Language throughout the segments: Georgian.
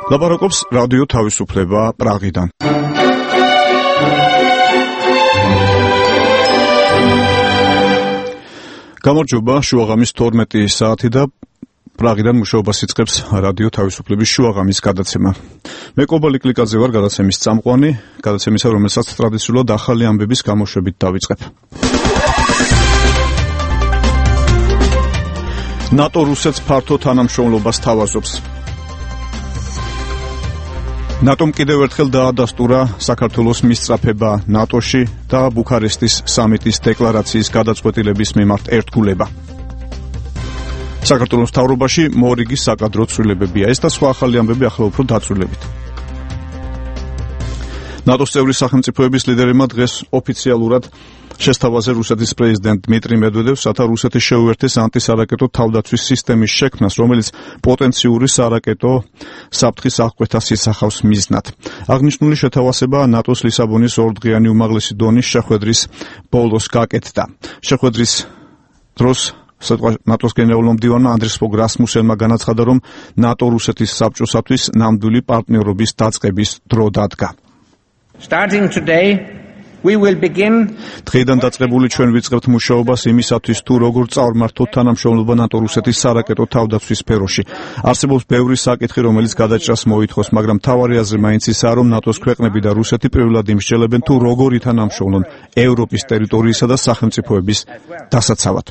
ლაპარაკობს რადიო თავისუფლება პრაღიდან. გამარჯობა, შუაღამის 12 საათი და პრაღიდან მუშაობას იწყებს რადიო თავისუფლების შუაღამის გადაცემა. მე კობალი კლიკაძე ვარ, გადაცემის წამყვანი, გადაცემისა, რომელსაც ტრადიციულად ახალი ამბების გამოშვებით დავიწყებ. ნატო რუსეთს ფართო თანამშრომლობას თავაზობს. ნატომ კიდევ ერთხელ დაადასტურა საქართველოს მისწრაფება ნატოში და ბუქარესტის სამიტის დეკლარაციის გადაწყვეტილების მიმართ ერთგულება. საქართველოს მთავრობაში მორიგის საკადრო ცვლილებებია. ეს და სხვა ახალი ამბები ახლა უფრო დაწვრილებით. ნატოს წევრი სახელმწიფოების ლიდერებმა დღეს ოფიციალურად შესთავაზე რუსეთის პრეზიდენტ დმიტრი მედვედევს, რათა რუსეთი შეუერთდეს ანტისარაკეტო თავდაცვის სისტემის შექმნას, რომელიც პოტენციური სარაკეტო საფრთხის აღკვეთას ისახავს მიზნად. აღნიშნული შეთავაზება ნატოს ლისაბონის ორდღიანი უმაღლესი დონის შეხვედრის ბოლოს გაკეთდა. შეხვედრის დროს ნატოს გენერალურმა მდივანმა ანდრის ფოგ რასმუსენმა განაცხადა, რომ ნატო რუსეთის საბჭოსათვის ნამდვილი პარტნიორობის დაწყების დრო დადგა. Starting today, we will begin. დღეიდან დაწყებული ჩვენ ვიწყებთ მუშაობას იმისათვის, თუ როგორ წავმართოთ თანამშრომლობა ნატო-რუსეთის სარაკეტო თავდაცვის სფეროში. არსებობს ბევრი საკითხი, რომელიც გადაჭრას მოითხოვს, მაგრამ მთავარი აზრი მაინც ისაა, რომ ნატოს ქვეყნები და რუსეთი პირველად იმსჯელებენ, თუ როგორ ითანამშრომლონ ევროპის ტერიტორიისა და სახელმწიფოების დასაცავად.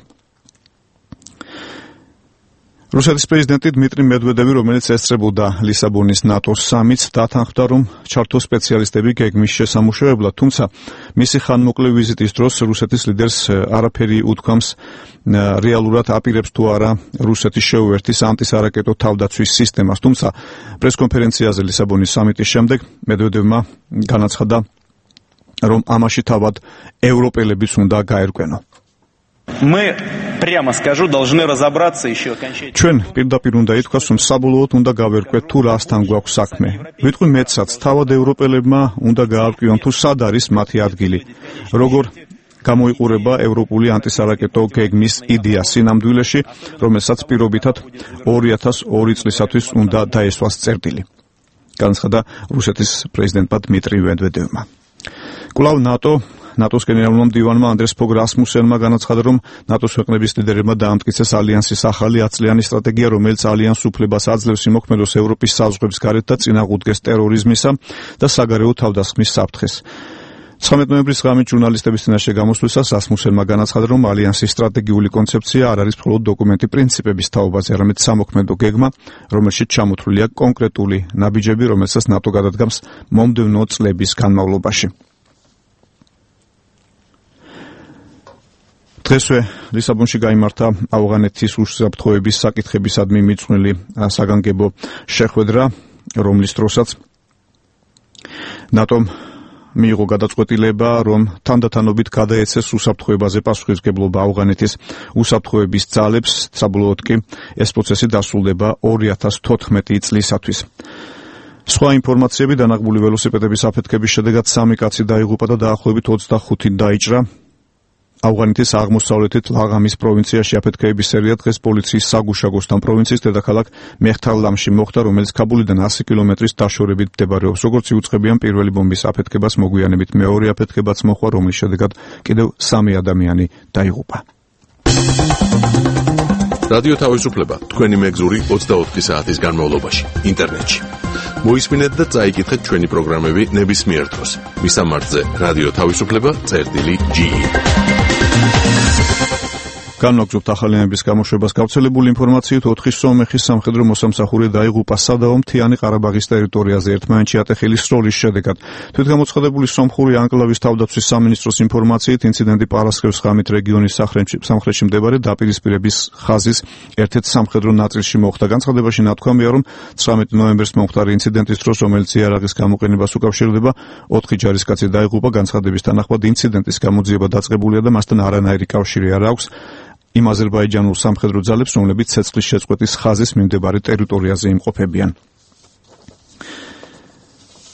რუსეთის პრეზიდენტი დმიტრი მედვედევი, რომელიც ესწრებოდა ლისაბონის ნატოს სამიტს, დათანხმდა, რომ ჩართოს სპეციალისტები გეგმის შესამუშავებლად, თუმცა მისი ხანმოკლე ვიზიტის დროს რუსეთის ლიდერს არაფერი უთქვამს რეალურად აპირებს თუ არა რუსეთის შეუერთის ანტისარაკეტო თავდაცვის სისტემას. თუმცა პრესკონფერენციაზე ლისაბონის სამიტის შემდეგ მედვედევმა განაცხადა, რომ ამაში თავად ევროპელებიც უნდა გაერკვენო. Мы, прямо скажу, должны разобраться еще окончательно. ჩვენ პირდაპირ უნდა ითქვას, რომ საბოლოოდ უნდა გავერკვეთ, თუ რასთან გვაქვს საქმე. ვიტყვი მეცაც, თავად ევროპელებმა უნდა გაარკვიონ, თუ სად არის მათი ადგილი. როგორ გამოიყურება ევროპული ანტისარაკეტო გეგმის იდეა სინამდვილეში, რომელსაც პირობითად 2002 წლისათვის უნდა დაესვას წერტილი. განაცხადა რუსეთის პრეზიდენტმა დმიტრი მედვედევმა. კვლავ ნატოს გენერალურმა მდივანმა ანდრის ფოგ რასმუსენმა განაცხადა, რომ ნატოს ქვეყნების ლიდერებმა დაამტკიცეს ალიანსის ახალი ათწლიანი სტრატეგია, რომელიც ალიანსს უფლებას აძლევს იმოქმედოს ევროპის საზღვრების გარეთ და წინააღმდეგეს ტერორიზმისა და საგარეო თავდასხმის საფრთხეს. 19 ნოემბრის ღამით ჟურნალისტების წინაშე გამოსვლისას რასმუსენმა განაცხადა, რომ ალიანსის სტრატეგიული კონცეფცია არ არის მხოლოდ დოკუმენტი პრინციპების თაობაზე, არამედ სამოქმედო გეგმა, რომელშიც ჩამოთვლილია კონკრეტული ნაბიჯები, რომელსაც ნატო გადადგამს მომდევნო წლების განმავლობაში. დღესვე ლისაბონში გაიმართა ავღანეთის უსაფრთხოების საკითხებისადმი მიძღვნილი საგანგებო შეხვედრა, რომლის დროსაც ნატომ მიიღო გადაწყვეტილება, რომ თანდათანობით გადაეცეს უსაფრთხოებაზე პასუხისმგებლობა ავღანეთის უსაფრთხოების ძალებს, საბოლოოდ კი ეს პროცესი დასრულდება 2014 წლისათვის. სხვა ინფორმაციები დანაღმული ველოსიპედების აფეთქების შედეგად 3 კაცი დაიღუპა და დაახლოებით 25 დაიჭრა. ავღანეთის აღმოსავლეთით ლაღამის პროვინციაში აფეთქების სერია დღეს პოლიციის საგუშაგოსთან პროვინციის დედაქალაქ მეხთარლამში მოხდა, რომელიც ქაბულიდან 100 კილომეტრის დაშორებით მდებარეობს. როგორც იუწყებიან, პირველი ბომბის აფეთქებას მოგვიანებით მეორე აფეთქებაც მოხდა, რომლის შედეგად კიდევ 3 ადამიანი დაიღუპა. რადიო თავისუფლება, თქვენი მეგზური 24 საათის განმავლობაში, ინტერნეტში. მოისმინეთ და წაიკითხეთ ჩვენი პროგრამები ნებისმიერ დროს. მისამართზე რადიო თავისუფლება.ge. განვაგრძობთ ახალი ამბების გამოშვებას. გავრცელებული ინფორმაციით 4 სომეხის სამხედრო მოსამსახური დაიღუპა სადაო მთიანი ყარაბაღის ტერიტორიაზე ერთმანეთში ატეხილი სროლის შედეგად. თვითგამოცხადებული სომხური ანკლავის თავდაცვის სამინისტროს ინფორმაციით, ინციდენტი პარასკევს ღამით რეგიონის სამხრეთში მდებარე დაპირისპირების ხაზის ერთ-ერთ სამხედრო ნაწილში მოხდა. განცხადებაში ნათქვამია, რომ 19 ნოემბერს მომხდარი ინციდენტის დროს, რომელიც იარაღის გამოყენებას უკავშირდება, 4 ჯარისკაცი დაიღუპა. განცხადების თანახმად ინციდენტის გამოძიება დაწყებულია და მასთან არანაირი კავშირი არ აქვს იმ აზერბაიჯანულ სამხედრო ძალებს, რომლებიც ცეცხლის შეწყვეტის ხაზის მიმდებარე ტერიტორიაზე იმყოფებიან.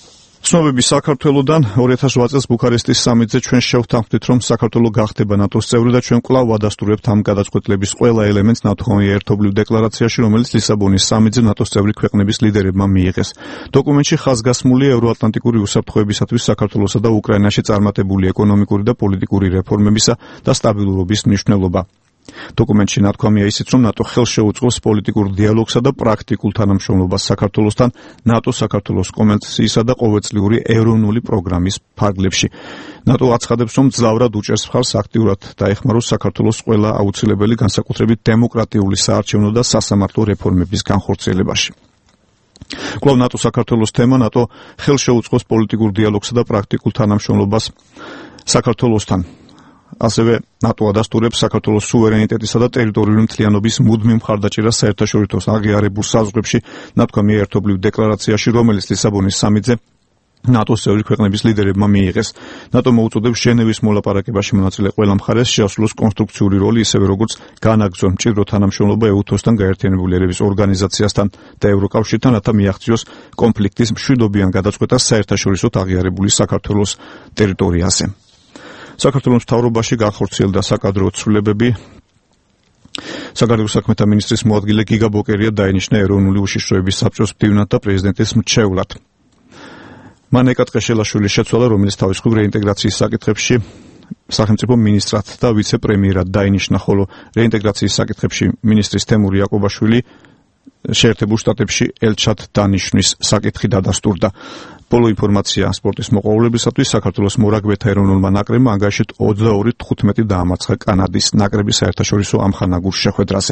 ცნობები საქართველოდან 2008 წელს ბუქარესტის სამიტზე ჩვენ შევთანხმდით, რომ საქართველო გახდება ნატოს წევრი და ჩვენ კვლავ ვადასტურებთ ამ გადაწყვეტილების ყველა ელემენტს ნათქვამი ერთობლივ დეკლარაციაში, რომელიც ლისაბონის სამიტზე ნატოს წევრი ქვეყნების ლიდერებმა მიიღეს. დოკუმენტში ხაზგასმულია ევროატლანტიკური უსაფრთხოებისათვის საქართველოსა და უკრაინაში წარმატებული ეკონომიკური და პოლიტიკური რეფორმებისა და სტაბილურობის მნიშვნელობა. დოკუმენტში ნათქვამია ისიც, რომ ნატო ხელს შეუწყობს პოლიტიკურ დიალოგსა და პრაქტიკულ თანამშრომლობას საქართველოსთან ნატო-საქართველოს კონვენციისა და ყოველწლიური ეროვნული პროგრამის ფარგლებში. ნატო აცხადებს, რომ ძლავრად უჭერს მხარს აქტიურად დაეხმაროს საქართველოს ყველა აუცილებელი განსაკუთრებით დემოკრატიული საარჩევნო და სასამართლო რეფორმების განხორციელებაში. კვლავ ნატო-საქართველოს თემა ნატო ხელს შეუწყობს პოლიტიკურ დიალოგსა და პრაქტიკულ თანამშრომლობას საქართველოსთან. ასევე ნატო ადასტურებს საქართველოს სუვერენიტეტისა და ტერიტორიული მთლიანობის მუდმივ მხარდაჭერას საერთაშორისო აღიარებულ საზღვრებში ნათქვამი ერთობლივ დეკლარაციაში, რომელიც ლისაბონის სამიტზე ნატოს წევრი ქვეყნების ლიდერებმა მიიღეს. ნატო მოუწოდებს ჟენევის მოლაპარაკებაში მონაწილე ყველა მხარეს შეასრულოს კონსტრუქციული როლი, ისევე როგორც განაგრძონ მჭიდრო თანამშრომლობა EUTOS-თან, გაერთიანებული ერების ორგანიზაციასთან და ევროკავშირთან, რათა მიაღწიოს კონფლიქტის მშვიდობიან გადაწყვეტას საერთაშორისო აღიარებული საქართველოს ტერიტორიაზე. საქართველოს მთავრობაში განხორციელდა საკადრო ცვლილებები. საგარეო საქმეთა მინისტრის მოადგილე გიგა ბოკერია დაინიშნა ეროვნული უშიშროების საბჭოს მდივნად და პრეზიდენტის მრჩევლად. მან ეკატყე შელაშვილის შეცვალა, რომელიც თავისუფლ რეინტეგრაციის საკითხებში სახელმწიფო მინისტრად და ვიცე-პრემიერად დაინიშნა, ხოლო რეინტეგრაციის საკითხებში მინისტრის თემური იაკობაშვილი შეერთებულ შტატებში ელჩად დანიშვნის საკითხი დადასტურდა. ბოლო ინფორმაცია სპორტის მოყვარულებისათვის საქართველოს მორაგბეთა ეროვნულმა ნაკრებმა ანგარიშით 22-15 დაამარცხა კანადის ნაკრების საერთაშორისო ამხანაგურ შეხვედრაზე.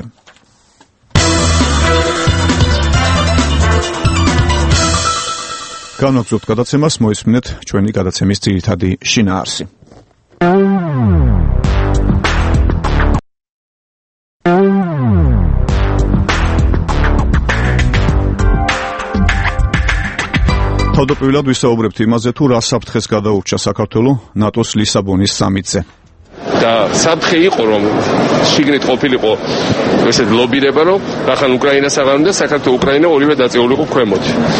განვაგრძობთ გადაცემას, მოისმინეთ ჩვენი გადაცემის ძირითადი შინაარსი. თავდაპირველად ვისაუბრებთ იმაზე, თუ რა საფრთხეს გადაურჩა საქართველო ნატოს ლისაბონის სამიტზე. და საფრთხე იყო, რომ შიგნით ყოფილიყო ესეთ ლობირება, რომ ახლა უკრაინას აღარ უნდა საქართველო უკრაინა ორივე დაწეულიყო ქვემოთ.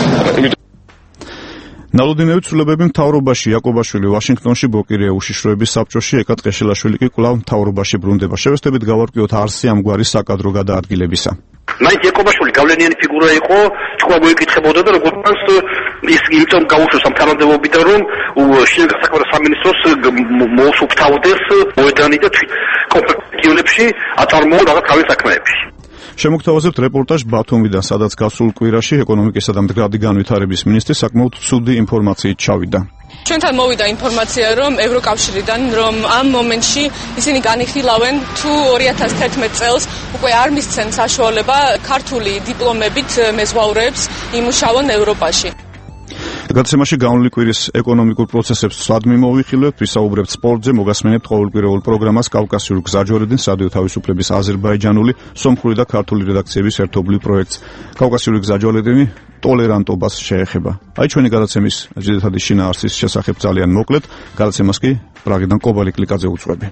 ნალოდინევი ცვლილებები მთავრობაში, იაკობაშვილი ვაშინგტონში, ბოკერია უშიშროების საბჭოში, ეკატყე შელაშვილი კი კვლავ მთავრობაში ბრუნდება. შევესწრებით გავარკვიოთ არსი ამგვარი საკადრო გადაადგილებისა. მაინც იაკობაშვილი გავლენიანი ფიგურა იყო, თქვა მოიკითხებოდა და როგორც ის იმიტომ გაუშვეს ამ თანამდებობიდან, რომ შინაგან საქმეთა სამინისტროს მოუსუფთავდეს მოედანი და კონფლიქტებში აწარმოო რაღაც თავის საქმეებში. შემოგთავაზებთ რეპორტაჟ ბათუმიდან, სადაც გასულ კვირაში ეკონომიკისა და მდგრადი განვითარების მინისტრი საკმაოდ ცუდი ინფორმაციით ჩავიდა. ჩვენთან მოვიდა ინფორმაცია, რომ ევროკავშირიდან, რომ ამ მომენტში ისინი განიხილავენ, თუ 2011 წელს უკვე არ მისცენ საშუალება ქართული დიპლომებით მეზღვაურებს იმუშაონ ევროპაში. გადაცემაში განვლილი კვირის ეკონომიკურ პროცესებს სად მიმოვიხილავთ, ვისაუბრებთ სპორტზე, მოგასმენებთ ყოველკვირეულ პროგრამას კავკასიური გზაჯვარედინს, რადიო თავისუფლების აზერბაიჯანული, სომხური და ქართული რედაქციების ერთობლივ პროექტს. კავკასიური გზაჯვარედინი ტოლერანტობას შეეხება. აი ჩვენი გადაცემის ძირითადი შინაარსის შესახებ ძალიან მოკლედ, გადაცემას კი პრაღიდან კობალი კლიკაძე უძღვები.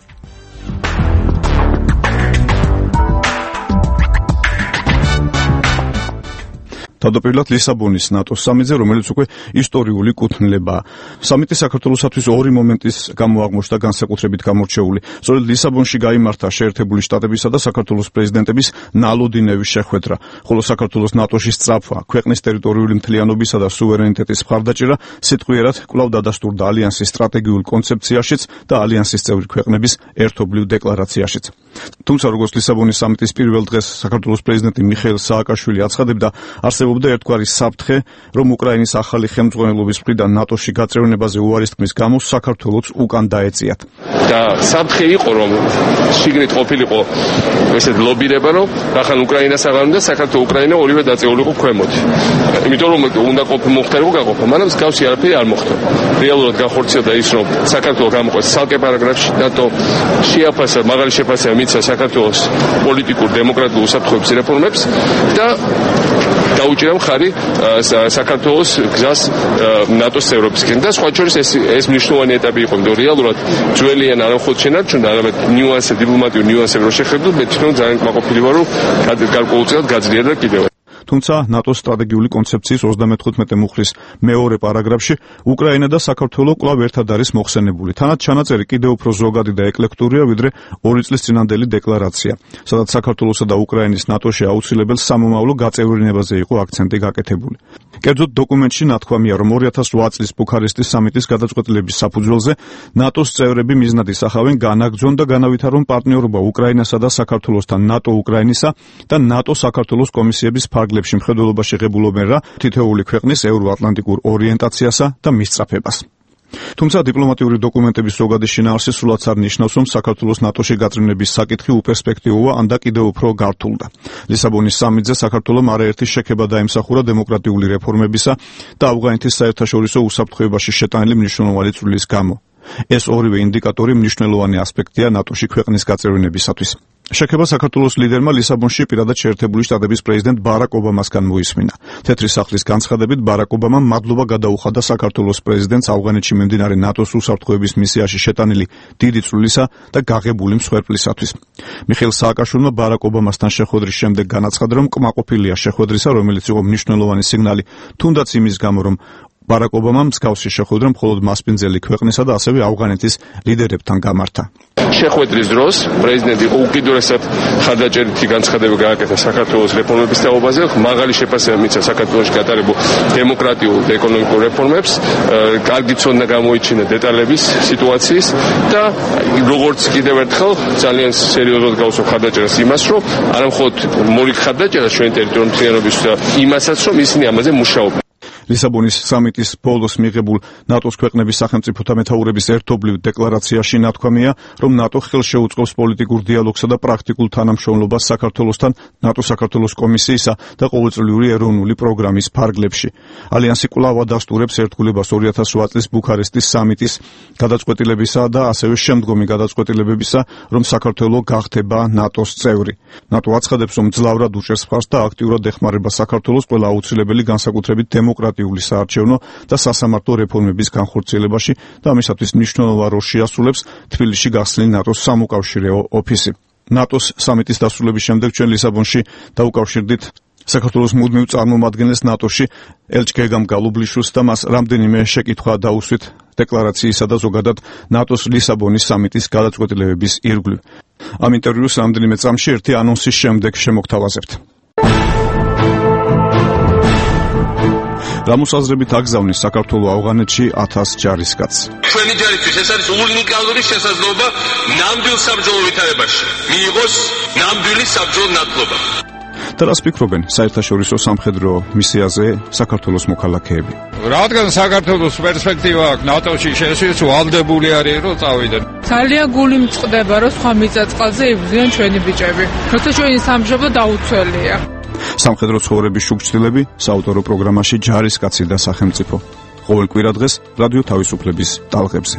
თავდაპირველად ლისაბონის ნატოს სამიტზე, რომელიც უკვე ისტორიული კუთვნილებაა. სამიტი საქართველოსათვის ორი მომენტის გამო აღმოჩნდა განსაკუთრებით გამორჩეული. სწორედ ლისაბონში გაიმართა შეერთებული შტატებისა და საქართველოს პრეზიდენტების ნალოდინევის შეხვედრა, ხოლო საქართველოს ნატოში სწრაფვა, ქვეყნის ტერიტორიული მთლიანობისა და სუვერენიტეტის მხარდაჭერა სიტყვიერად კვლავ დადასტურდა ალიანსის სტრატეგიულ კონცეფციაშიც და ალიანსის წევრი ქვეყნების ერთობლივ დეკლარაციაშიც. თუმცა, როგორც ლისაბონის სამიტის პირველ დღეს საქართველოს პრეზიდენტი მიხეილ სააკაშვილი აცხადებდა, არსებობდა ერთგვარი საფრთხე, რომ უკრაინის ახალი ხელმძღვანელობის მხრიდან ნატოში გაწევრიანებაზე უარის თქმის გამო საქართველოს უკან დაეწიათ. და საფრთხე იყო, რომ შიგნით ყოფილიყო ესეთ ლობირება, რომ ახლა უკრაინას აღარ უნდა საქართველო უკრაინა ორივე დაწეულიყო ქვემოთ. იმიტომ რომ უნდა მოხდარიყო გაყოფა, მაგრამ მსგავსი არაფერი არ მოხდა. რეალურად განხორციელდა ის, რომ საქართველო გამოყვეს ცალკე პარაგრაფში ნატო შეაფასა, მაღალი შეფასება მიცა საქართველოს პოლიტიკურ დემოკრატიულ უსაფრთხოების რეფორმებს და დაუჭირა მხარი საქართველოს გზას ნატოს წევრობისკენ და სხვა შორის ეს მნიშვნელოვანი ეტაპი იყო, იმიტომ რეალურად ძველიან არ მხოლოდ შენარჩუნდა, არამედ დიპლომატიურ ნიუანსები რო შეხედო, მე თვითონ ძალიან კმაყოფილი ვარ, რომ გარკვეულწილად გაძლიერდა კიდევ. თუმცა ნატოს სტრატეგიული კონცეფციის 35 მუხლის მეორე პარაგრაფში უკრაინა და საქართველო კვლავ ერთად არის მოხსენებული. თანაც ჩანაწერი კიდევ უფრო ზოგადი და ეკლექტურია, ვიდრე 2 წლის წინანდელი დეკლარაცია, სადაც საქართველოსა და უკრაინის ნატოში აუცილებელ სამომავლო გაწევრიანებაზე იყო აქცენტი გაკეთებული. კერძოდ დოკუმენტში ნათქვამია, რომ 2008 წლის ბუქარესტის სამიტის გადაწყვეტილების საფუძველზე ნატოს წევრები მიზნად ისახავენ განაგრძონ და განავითარონ პარტნიორობა უკრაინასა და საქართველოსთან ნატო-უკრაინისა და ნატო-საქართველოს კომისიების ფარგლებში მხედველობაში ღებულობენ რა თითოეული ქვეყნის ევროატლანტიკურ ორიენტაციასა და მისწრაფებას. თუმცა დიპლომატიური დოკუმენტების ზოგადი შინაარსი სულაც არ ნიშნავს, რომ საქართველოს ნატოში გაწევრიანების საკითხი უპერსპექტივოა ან და კიდევ უფრო გართულდა. ლისაბონის სამიტზე საქართველომ არაერთი შექება დაემსახურა დემოკრატიული რეფორმებისა და ავღანეთის საერთაშორისო უსაფრთხოებაში შეტანილი მნიშვნელოვანი წვლილის გამო. ეს ორივე ინდიკატორი მნიშვნელოვანი ასპექტია ნატოში ქვეყნის გაწევრიანებისათვის. შექება საქართველოს ლიდერმა ლისაბონში პირადად შეერთებული შტატების პრეზიდენტ ბარაკ ობამასგან მოისმინა. თეთრი სახლის განცხადებით ბარაკ ობამამ მადლობა გადაუხადა საქართველოს პრეზიდენტს ავღანეთში მიმდინარე ნატოს უსაფრთხოების მისიაში შეტანილი დიდი წვლილისა და გაღებული მსხვერპლისათვის. მიხეილ სააკაშვილმა ბარაკ ობამასთან შეხვედრის შემდეგ განაცხადა, რომ კმაყოფილია შეხვედრისა, რომელიც იყო მნიშვნელოვანი სიგნალი, თუნდაც იმის გამო, რომ ბარაკ ობამამ მსგავსი შეხვედრა მხოლოდ მასპინძელი ქვეყნისა და ასევე ავღანეთის ლიდერებთან გამართა. შეხვედრის დროს პრეზიდენტი უკიდურესად ხარდაჭერითი განცხადება გააკეთა საქართველოს რეფორმების თაობაზე, მაღალი შეფასება მისცა საქართველოში გატარებულ დემოკრატიულ და ეკონომიკურ რეფორმებს, კარგი ცოდნა გამოიჩინა დეტალების სიტუაციის და როგორც კიდევ ერთხელ ძალიან სერიოზულად გავუსვა ხარდაჭერას იმას, რომ არა მხოლოდ მორიგ ხარდაჭერას ჩვენი ტერიტორიული მთლიანობის და იმასაც, რომ ისინი ამაზე მუშაობენ. ლისაბონის სამიტის ბოლოს მიღებულ ნატოს ქვეყნების სახელმწიფოთა მეთაურების ერთობლივ დეკლარაციაში ნათქვამია, რომ ნატო ხელს შეუწყობს პოლიტიკურ დიალოგსა და პრაქტიკულ თანამშრომლობას საქართველოსთან ნატო-საქართველოს კომისიისა და ყოველწლიური ეროვნული პროგრამის ფარგლებში. ალიანსი კვლავ ადასტურებს ერთგულებას 2008 წლის ბუქარესტის სამიტის გადაწყვეტილებისა და ასევე შემდგომი გადაწყვეტილებებისა, რომ საქართველო გახდება ნატოს წევრი. ნატო აცხადებს, რომ ძლავრად უჭერს მხარს და აქტიურად ეხმარება საქართველოს ყველა აუცილებელი განსაკუთრებით დემოკრატიული საარჩევნო და სასამართლო რეფორმების განხორციელებაში და ამისათვის მნიშვნელოვან როლს შეასრულებს თბილისში გახსნილი ნატოს სამოკავშირეო ოფისი. ნატოს სამიტის დასრულების შემდეგ ჩვენ ლისაბონში დაუკავშირდით საქართველოს მუდმივ წარმომადგენელს ნატოში ელჩგეგამ გალუბლიშვილს და მას რამდენიმე შეკითხვა დაუსვით დეკლარაციისა და ზოგადად ნატოს ლისაბონის სამიტის გადაწყვეტილებების ირგვლივ. ამ ინტერვიუს რამდენიმე წამში ერთი ანონსის შემდეგ შემოგთავაზებთ. რამოსაზრებით აგზავნის საქართველო ავღანეთში 1000 ჯარისკაცს. ჩვენი ჯარისთვის ეს არის უნიკალური შესაძლებლობა ნამდვილ საბრძოლო ვითარებაში მიიღოს ნამდვილი საბრძოლო ნათლობა. და რას ფიქრობენ საერთაშორისო სამხედრო მისიაზე საქართველოს მოქალაქეები? რადგან საქართველოს პერსპექტივა აქვს ნატოში შესვლის ვალდებული არის რომ წავიდნენ. ძალიან გული მწყდება რომ სხვა მიწა-წყალზე იბრძვიან ჩვენი ბიჭები. თორსა ჩვენი სამშობლო დაუცველია. სამხედრო ცხოვრების შუქჩილები საავტორო პროგრამაში ჯარისკაცი და სახელმწიფო. ყოველ კვირა დღეს რადიო თავისუფლების ტალღებზე.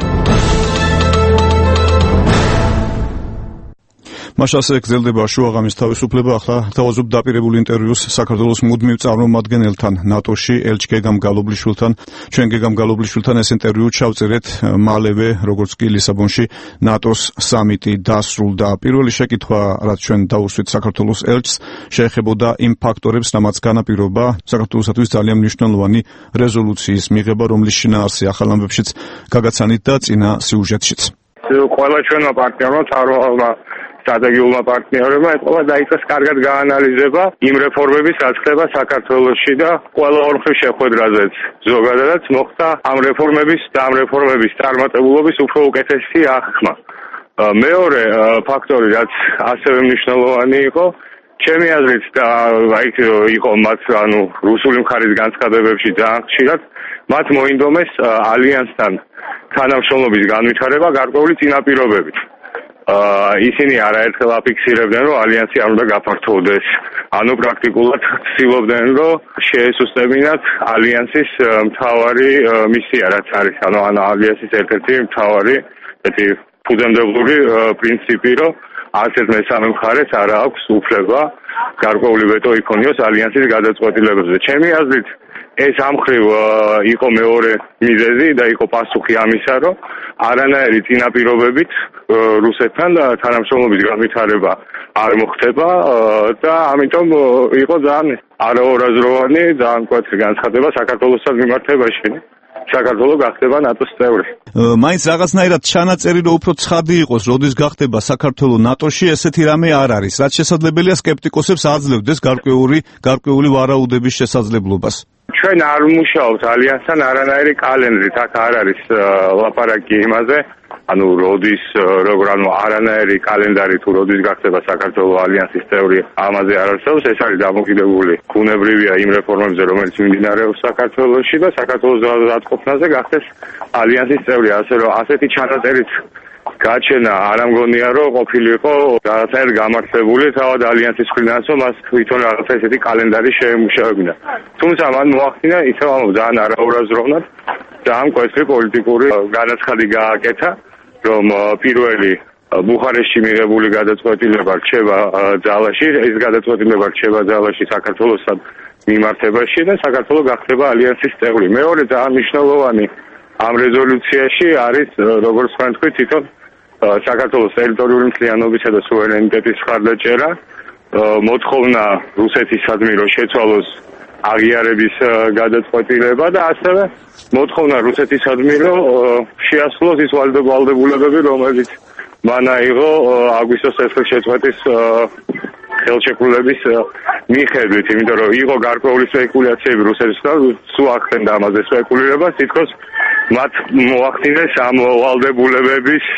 მაშასე გრძელდება შუაღამის თავისუფლება. ახლა თავაზობ დაპირებულ ინტერვიუს საქართველოს მუდმივ წარმომადგენელთან ნატოში ელჩგეგამ გალობლიშვილთან. ჩვენ გეგამ გალობლიშვილთან ეს ინტერვიუ ჩავწერეთ მალევე, როგორც კი ლისაბონში ნატოს სამიტი დასრულდა. პირველი შეკითხვა, რაც ჩვენ დაუსვით საქართველოს ელჩს, შეეხებოდა იმ ფაქტორებს, რამაც განაპირობა საქართველოსთვის ძალიან მნიშვნელოვანი რეზოლუციის მიღება, რომლის შინაარსი ახალ ამბებშიც გაგაცანით და წინა სიუჟეტშიც. ყველა ჩვენმა პარტნიორმა თავროალმა სტრატეგიულმა პარტნიორებმა ეთყობა დაიწყეს კარგად გაანალიზება იმ რეფორმების, რაც ხდება საქართველოში და ყველა ორხრივ შეხვედრაზეც ზოგადადაც მოხდა ამ რეფორმების წარმატებულობის უფრო უკეთესი აღქმა. მეორე ფაქტორი, რაც ასევე მნიშვნელოვანი იყო, ჩემი აზრით და იყო მათ რუსული მხარის განცხადებებში ძალიან ხშირად, მათ მოინდომეს ალიანსთან თანამშრომლობის განვითარება გარკვეული წინაპირობებით. ისინი არაერთხელ აფიქსირებდნენ, რომ ალიანსი არ უნდა გაფართოვდეს. ანუ პრაქტიკულად ცდილობდნენ, რომ შეესუსტებინათ ალიანსის მთავარი მისია, რაც არის, ანუ ალიანსის ერთ-ერთი მთავარი ფუძემდებლური პრინციპი, რომ ასეთ მესამე მხარეს არ აქვს უფლება გარკვეული ვეტო იქონიოს ალიანსის გადაწყვეტილებებზე. ჩემი აზრით, ეს ამხრივ იყო მეორე მიზეზი და იყო პასუხი ამისა, რომ არანაირი წინაპირობებით რუსეთთან თანამშრომლობის განვითარება არ მოხდება და ამიტომ იყო ძალიან არაორაზროვანი, ძალიან მკვეთრი განცხადება საქართველოსთან მიმართებაში. საქართველო გახდება ნატოს წევრი. მაინც რაღაცნაირად ჩანაწერი რომ უფრო ცხადი იყოს, როდის გახდება საქართველო ნატოში, ესეთი რამე არ არის. რაც შესაძლებელია სკეპტიკოსებს აძლევდეს გარკვეული ვარაუდების შესაძლებლობას. ჩვენ არ ვმუშაობთ ალიანსთან არანაირი კალენდრით, აქ არ არის ლაპარაკი იმაზე, როდის არანაირი კალენდარი თუ როდის გახდება საქართველო ალიანსის წევრი, ამაზე არ არსებობს, ეს არის დამოკიდებული ბუნებრივია იმ რეფორმებზე, რომელიც მიმდინარეობს საქართველოში და საქართველოს დათყოფნაზე გახდეს ალიანსის წევრი, ასე რომ ასეთი ჩანაწერით გაჩენა არ ამგონია რომ ყოფილიყო რაღაცნაირად გამართლებული თავად ალიანსის მხრიდანაც რომ მას თვითონ რაღაცა ესეთი კალენდარი შეემუშავებინა. თუმცა მან მოახდინა ისევ ძალიან არაურაზროვნად ძალიან მკვეთრი პოლიტიკური განაცხადი გააკეთა, რომ პირველი ბუხარესტში მიღებული გადაწყვეტილება რჩება ძალაში, ეს გადაწყვეტილება რჩება ძალაში საქართველოსთან მიმართებაში და საქართველო გახდება ალიანსის წევრი. მეორე ძალიან მნიშვნელოვანი ამ რეზოლუციაში არის, როგორც თქვი, თვითონ საქართველოს ტერიტორიული მთლიანობისა და სუვერენიტეტის მხარდაჭერა, მოთხოვნა რუსეთისადმი რომ შეცვალოს აღიარების გადაწყვეტილება და ასევე მოთხოვნა რუსეთისადმი რომ შეასრულოს ის ვალდებულებები, რომელიც მან აიღო აგვისტოს 9 შეწყვეტის ხელშეკრულების მიხედვით, იმიტომ რომ იყო გარკვეული სპეკულაციები რუსეთისგან, სულ ახდენდა ამაზე სპეკულირებას, თითქოს მათ მოახდინეს ამ ვალდებულებების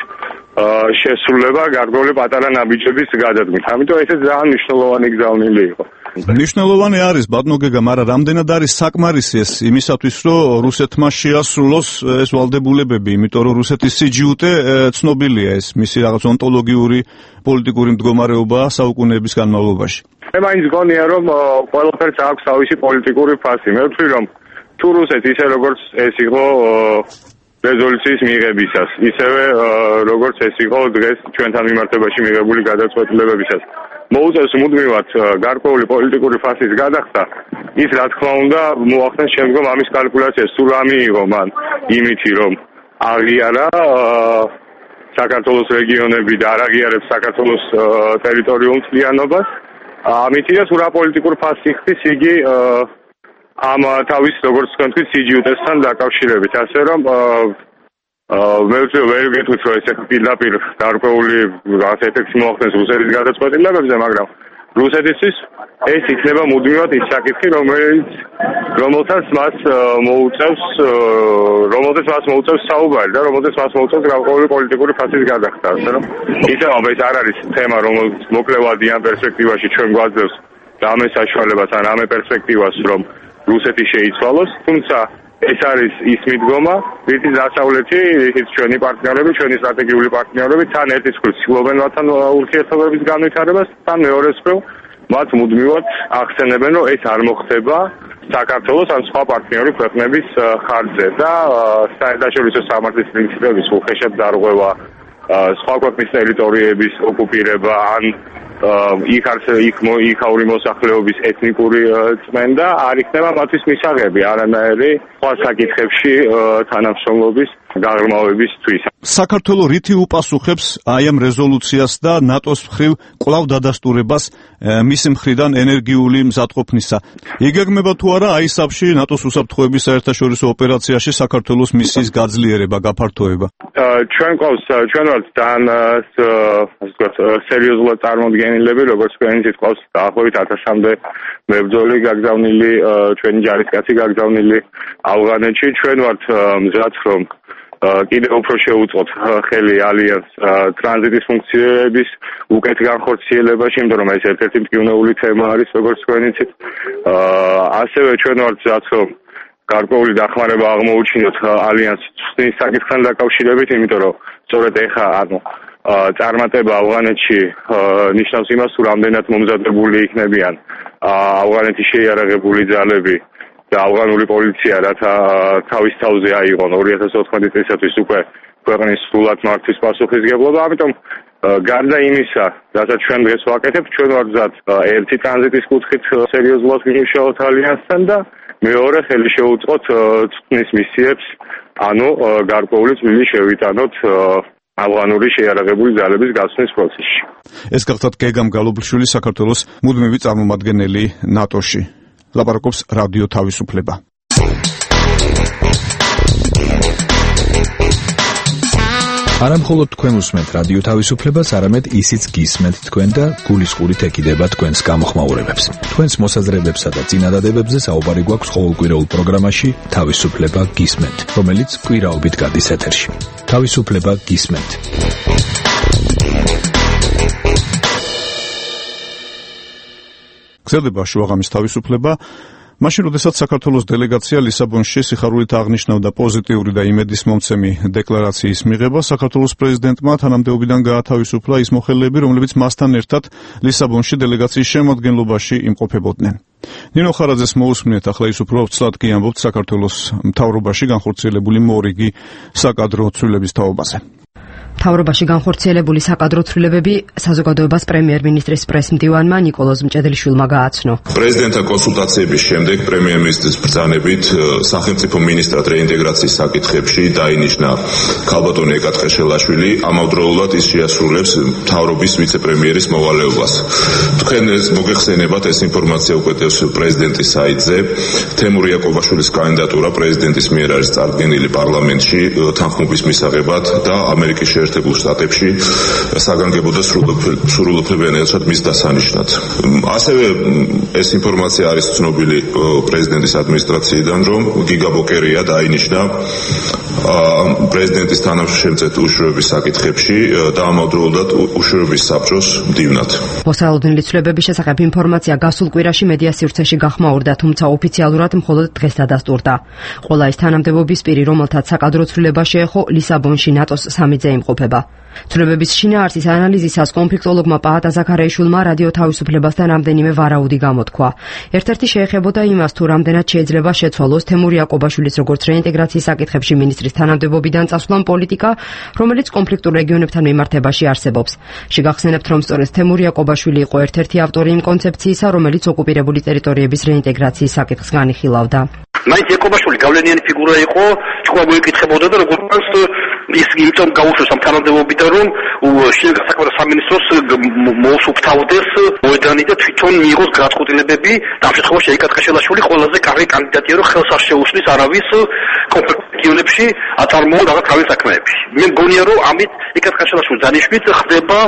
შესრულება გარკვეული პატარა ნაბიჯების გადადგმით. ამიტომ ეს ძალიან მნიშვნელოვანი გზავნილი იყო. მნიშვნელოვანი არის ბატონო გეგა, მაგრამ რამდენად არის საკმარისი ეს იმისათვის, რომ რუსეთმა შეასრულოს ეს ვალდებულებები, იმიტომ რომ რუსეთის სიჯიუტე ცნობილია, ეს მისი რაღაც ონტოლოგიური პოლიტიკური მდგომარეობა საუკუნეების განმავლობაში. მე მაინც გონია, რომ ყველაფერს აქვს თავისი პოლიტიკური ფასი. მე ვთვლი, რომ თუ რუსეთი ისე როგორც ეს იყო რეზოლუციის მიღებისას, ისევე როგორც ეს იყო დღეს ჩვენთან მიმართებაში მიღებული გადაწყვეტილებებისას, მოუწევს მუდმივად გარკვეული პოლიტიკური ფასის გადახდა, ის რა თქმა უნდა მოახდენს შემდგომ ამის კალკულაციას, თუ რა მიიღო მან იმითი, რომ აღიარა საქართველოს რეგიონები და არ აღიარებს საქართველოს ტერიტორიულ მთლიანობას, ამითი და თუ რა პოლიტიკურ ფასს იხდის იგი ამ თავის როგორც თქვი სიჯიუტესთან დაკავშირებით, ასე რომ მე ვერ ვიტყვით რომ ეს პირდაპირ გარკვეული რაღაც ეფექტი მოახდენს რუსეთის გადაწყვეტილებებზე, მაგრამ რუსეთისთვის ეს იქნება მუდმივად ის საკითხი, რომელთაც მას მოუწევს საუბარი და რომელთაც მას მოუწევს გარკვეული პოლიტიკური ფასის გადახდა, ასე რომ ისევ ეს არ არის თემა, რომელიც მოკლევადიან პერსპექტივაში ჩვენ გვაძლევს რამე საშუალებას ან რამე პერსპექტივას, რომ რუსეთი შეიცვალოს, თუმცა ეს არის ის მიდგომა, რის დასავლეთი, ის ჩვენი პარტნიორები, ჩვენი სტრატეგიული პარტნიორები თან ერთის მხრივ ცდილობენ მათთან ურთიერთობების განვითარებას, თან მეორეს მხრივ მათ მუდმივად ახსენებენ, რომ ეს არ მოხდება საქართველოს ან სხვა პარტნიორი ქვეყნების ხარჯზე და საერთაშორისო სამართლის პრინციპების უხეშად დარღვევა, სხვა ქვეყნის ტერიტორიების ოკუპირება ან იქაური მოსახლეობის ეთნიკური წმენდა არ იქნება მათთვის მისაღები არანაირი სხვა საკითხებში თანამშრომლობის გაღრმავებისთვის. საქართველო რითი უპასუხებს აი ამ რეზოლუციას და ნატოს მხრივ კვლავ დადასტურებას მისი მხრიდან ენერგიული მზადყოფნისა. იგეგმება თუ არა აისაფში ნატოს უსაფრთხოების საერთაშორისო ოპერაციაში საქართველოს მისიის გაძლიერება, გაფართოება? ჩვენ ვართ ძალიან სერიოზულად წარმოდგენილები, როგორც თქვენიც ყავს დაახლოებით 1000-მდე მებრძოლი გაგზავნილი, ჩვენი ჯარისკაცი გაგზავნილი ავღანეთში. ჩვენ ვართ მზად, რომ კიდევ უფრო შეუწყოთ ხელი ალიანს ტრანზიტის ფუნქციების უკეთ განხორციელებაში, იმიტომ რომ ეს ერთ-ერთი მტკივნეული თემა არის, როგორც თქვენ იცით. ასევე ჩვენ ვართ მზად, რომ გარკვეული დახმარება აღმოუჩინოთ ალიანს ცვლის საკითხთან დაკავშირებით, იმიტომ რომ სწორედ ეხა წარმატება ავღანეთში ნიშნავს იმას, თუ რამდენად მომზადებული იქნებიან ავღანეთის შეიარაღებული ძალები და ავღანური პოლიცია, რათა თავის თავზე აიღონ 2014 წლისათვის უკვე ქვეყნის სრულად მართვის პასუხისგებლობა. ამიტომ გარდა იმისა, რასაც ჩვენ დღეს ვაკეთებთ, ჩვენ ვართ მზად ერთი ტრანზიტის კუთხით სერიოზულად ვიმუშაოთ ალიანსთან და მეორე ხელი შეუწყოთ წყნის მისიებს, ანუ გარკვეული წვლილი შევიტანოთ ავღანური შეიარაღებული ძალების გასვლის პროცესში. ეს გახლავთ გეგამ გალობლიშვილი, საქართველოს მუდმივი წარმომადგენელი ნატოში. ლაპარაკობს რადიო თავისუფლება. არა მხოლოდ თქვენ უსმენთ რადიო თავისუფლებას, არამედ ისიც გისმენთ თქვენ და გულისყურით ეკიდება თქვენს გამოხმაურებებს. თქვენს მოსაზრებებსა და წინადადებებზე საუბარი გვაქვს ყოველკვირეულ პროგრამაში თავისუფლება გისმენთ, რომელიც კვირაობით გადის ეთერში. თავისუფლება გისმენთ. გრძელდება შუაღამის თავისუფლება. მაშინ, როდესაც საქართველოს დელეგაცია ლისაბონში სიხარულით აღნიშნავდა პოზიტიური და იმედისმომცემი დეკლარაციის მიღება, საქართველოს პრეზიდენტმა თანამდებობიდან გაათავისუფლა ის მოხელეები, რომლებიც მასთან ერთად ლისაბონში დელეგაციის შემადგენლობაში იმყოფებოდნენ. ნინო ხარაძეს მოусმინეთ, ახლა ის უფრო ვრცლად კი ამბობთ საქართველოს მთავრობაში განხორციელებული მორიგი საკადრო ცვლილებების თაობაზე. მთავრობაში განხორციელებული საკადრო ცვლილებები საზოგადოებას პრემიერ-მინისტრის პრესმდივანმა ნიკოლოზ მჭედლიშვილმა გააცნო. პრეზიდენტთან კონსულტაციების შემდეგ პრემიერ-მინისტრის ბრძანებით სახელმწიფო მინისტრად რეინტეგრაციის საკითხებში დაინიშნა ქალბატონი ეკა ტყეშელაშვილი, ამავდროულად ის შეასრულებს მთავრობის ვიცე-პრემიერის მოვალეობას. თქვენ მოგეხსენებათ, ეს ინფორმაცია უკვე პრეზიდენტის საიტზე. თემურ იაკობაშვილის კანდიდატურა პრეზიდენტის მიერ არის წარდგენილი პარლამენტში თანხმობის მისაღებად და ამერიკის შეერთებულ შტატებში საგანგებო და სრულუფლებიან ელჩად მის დასანიშნად. ასევე ეს ინფორმაცია არის ცნობილი პრეზიდენტის ადმინისტრაციიდან, რომ გიგა ბოკერია დაინიშნა პრეზიდენტის თანაშემწედ უშუალობის საკითხებში და ამავდროულად უშუალობის საბჭოს მდივნად. მოსალოდნელი ცვლილებების შესახებ ინფორმაცია გასულ კვირაში მედია სივრცეში გახმაურდა, თუმცა ოფიციალურად მხოლოდ დღეს დადასტურდა. ყველა ის თანამდებობის პირი, რომელთაც საკადრო ცვლილება შეეხო, ლისაბონში ნატოს სამიძე იმყოფება. ცვლილებების შინაარსის ანალიზისას კონფლიქტოლოგმა პაატა ზაქარიაშვილმა რადიო თავისუფლებასთან რამდენიმე ვარაუდი გამოთქვა. ერთ-ერთი შეეხებოდა იმას, თუ რამდენად შეიძლება შეცვალოს თემურ იაკობაშვილის როგორც რეინტეგრაციის საკითხებში მინისტრის თანამდებობიდან წასვლამ პოლიტიკა, რომელიც კონფლიქტურ რეგიონებთან მიმართებაში არსებობს. შეგახსენებთ, რომ სწორედ თემურ იაკობაშვილი იყო ერთ-ერთი ავტორი იმ კონცეფციისა, რომელიც ოკუპირებული ტერიტორიების რეინტეგრაციის საკითხს განიხილავდა. მაინც იაკობაშვილი გავლენიანი ფიგურა იყო, თქვა მოიკითხებოდა და როგორც ის იმიტომ გაუშვეს ამ თანამდებობიდან, რომ შინაგან საქმეთა სამინისტროს მოუსუფთავდეს მოედანი და თვითონ მიიღოს გადაწყვეტილებები და ამ შემთხვევაში ეკა ტყეშელაშვილი ყველაზე კარგი კანდიდატია, რომ ხელს არ შეუშლის არავის კონკრეტულ რეგიონებში აწარმოონ რაღაც თავის საქმეები. მე მგონია, რომ ამით ეკა ტყეშელაშვილის დანიშვნით ხდება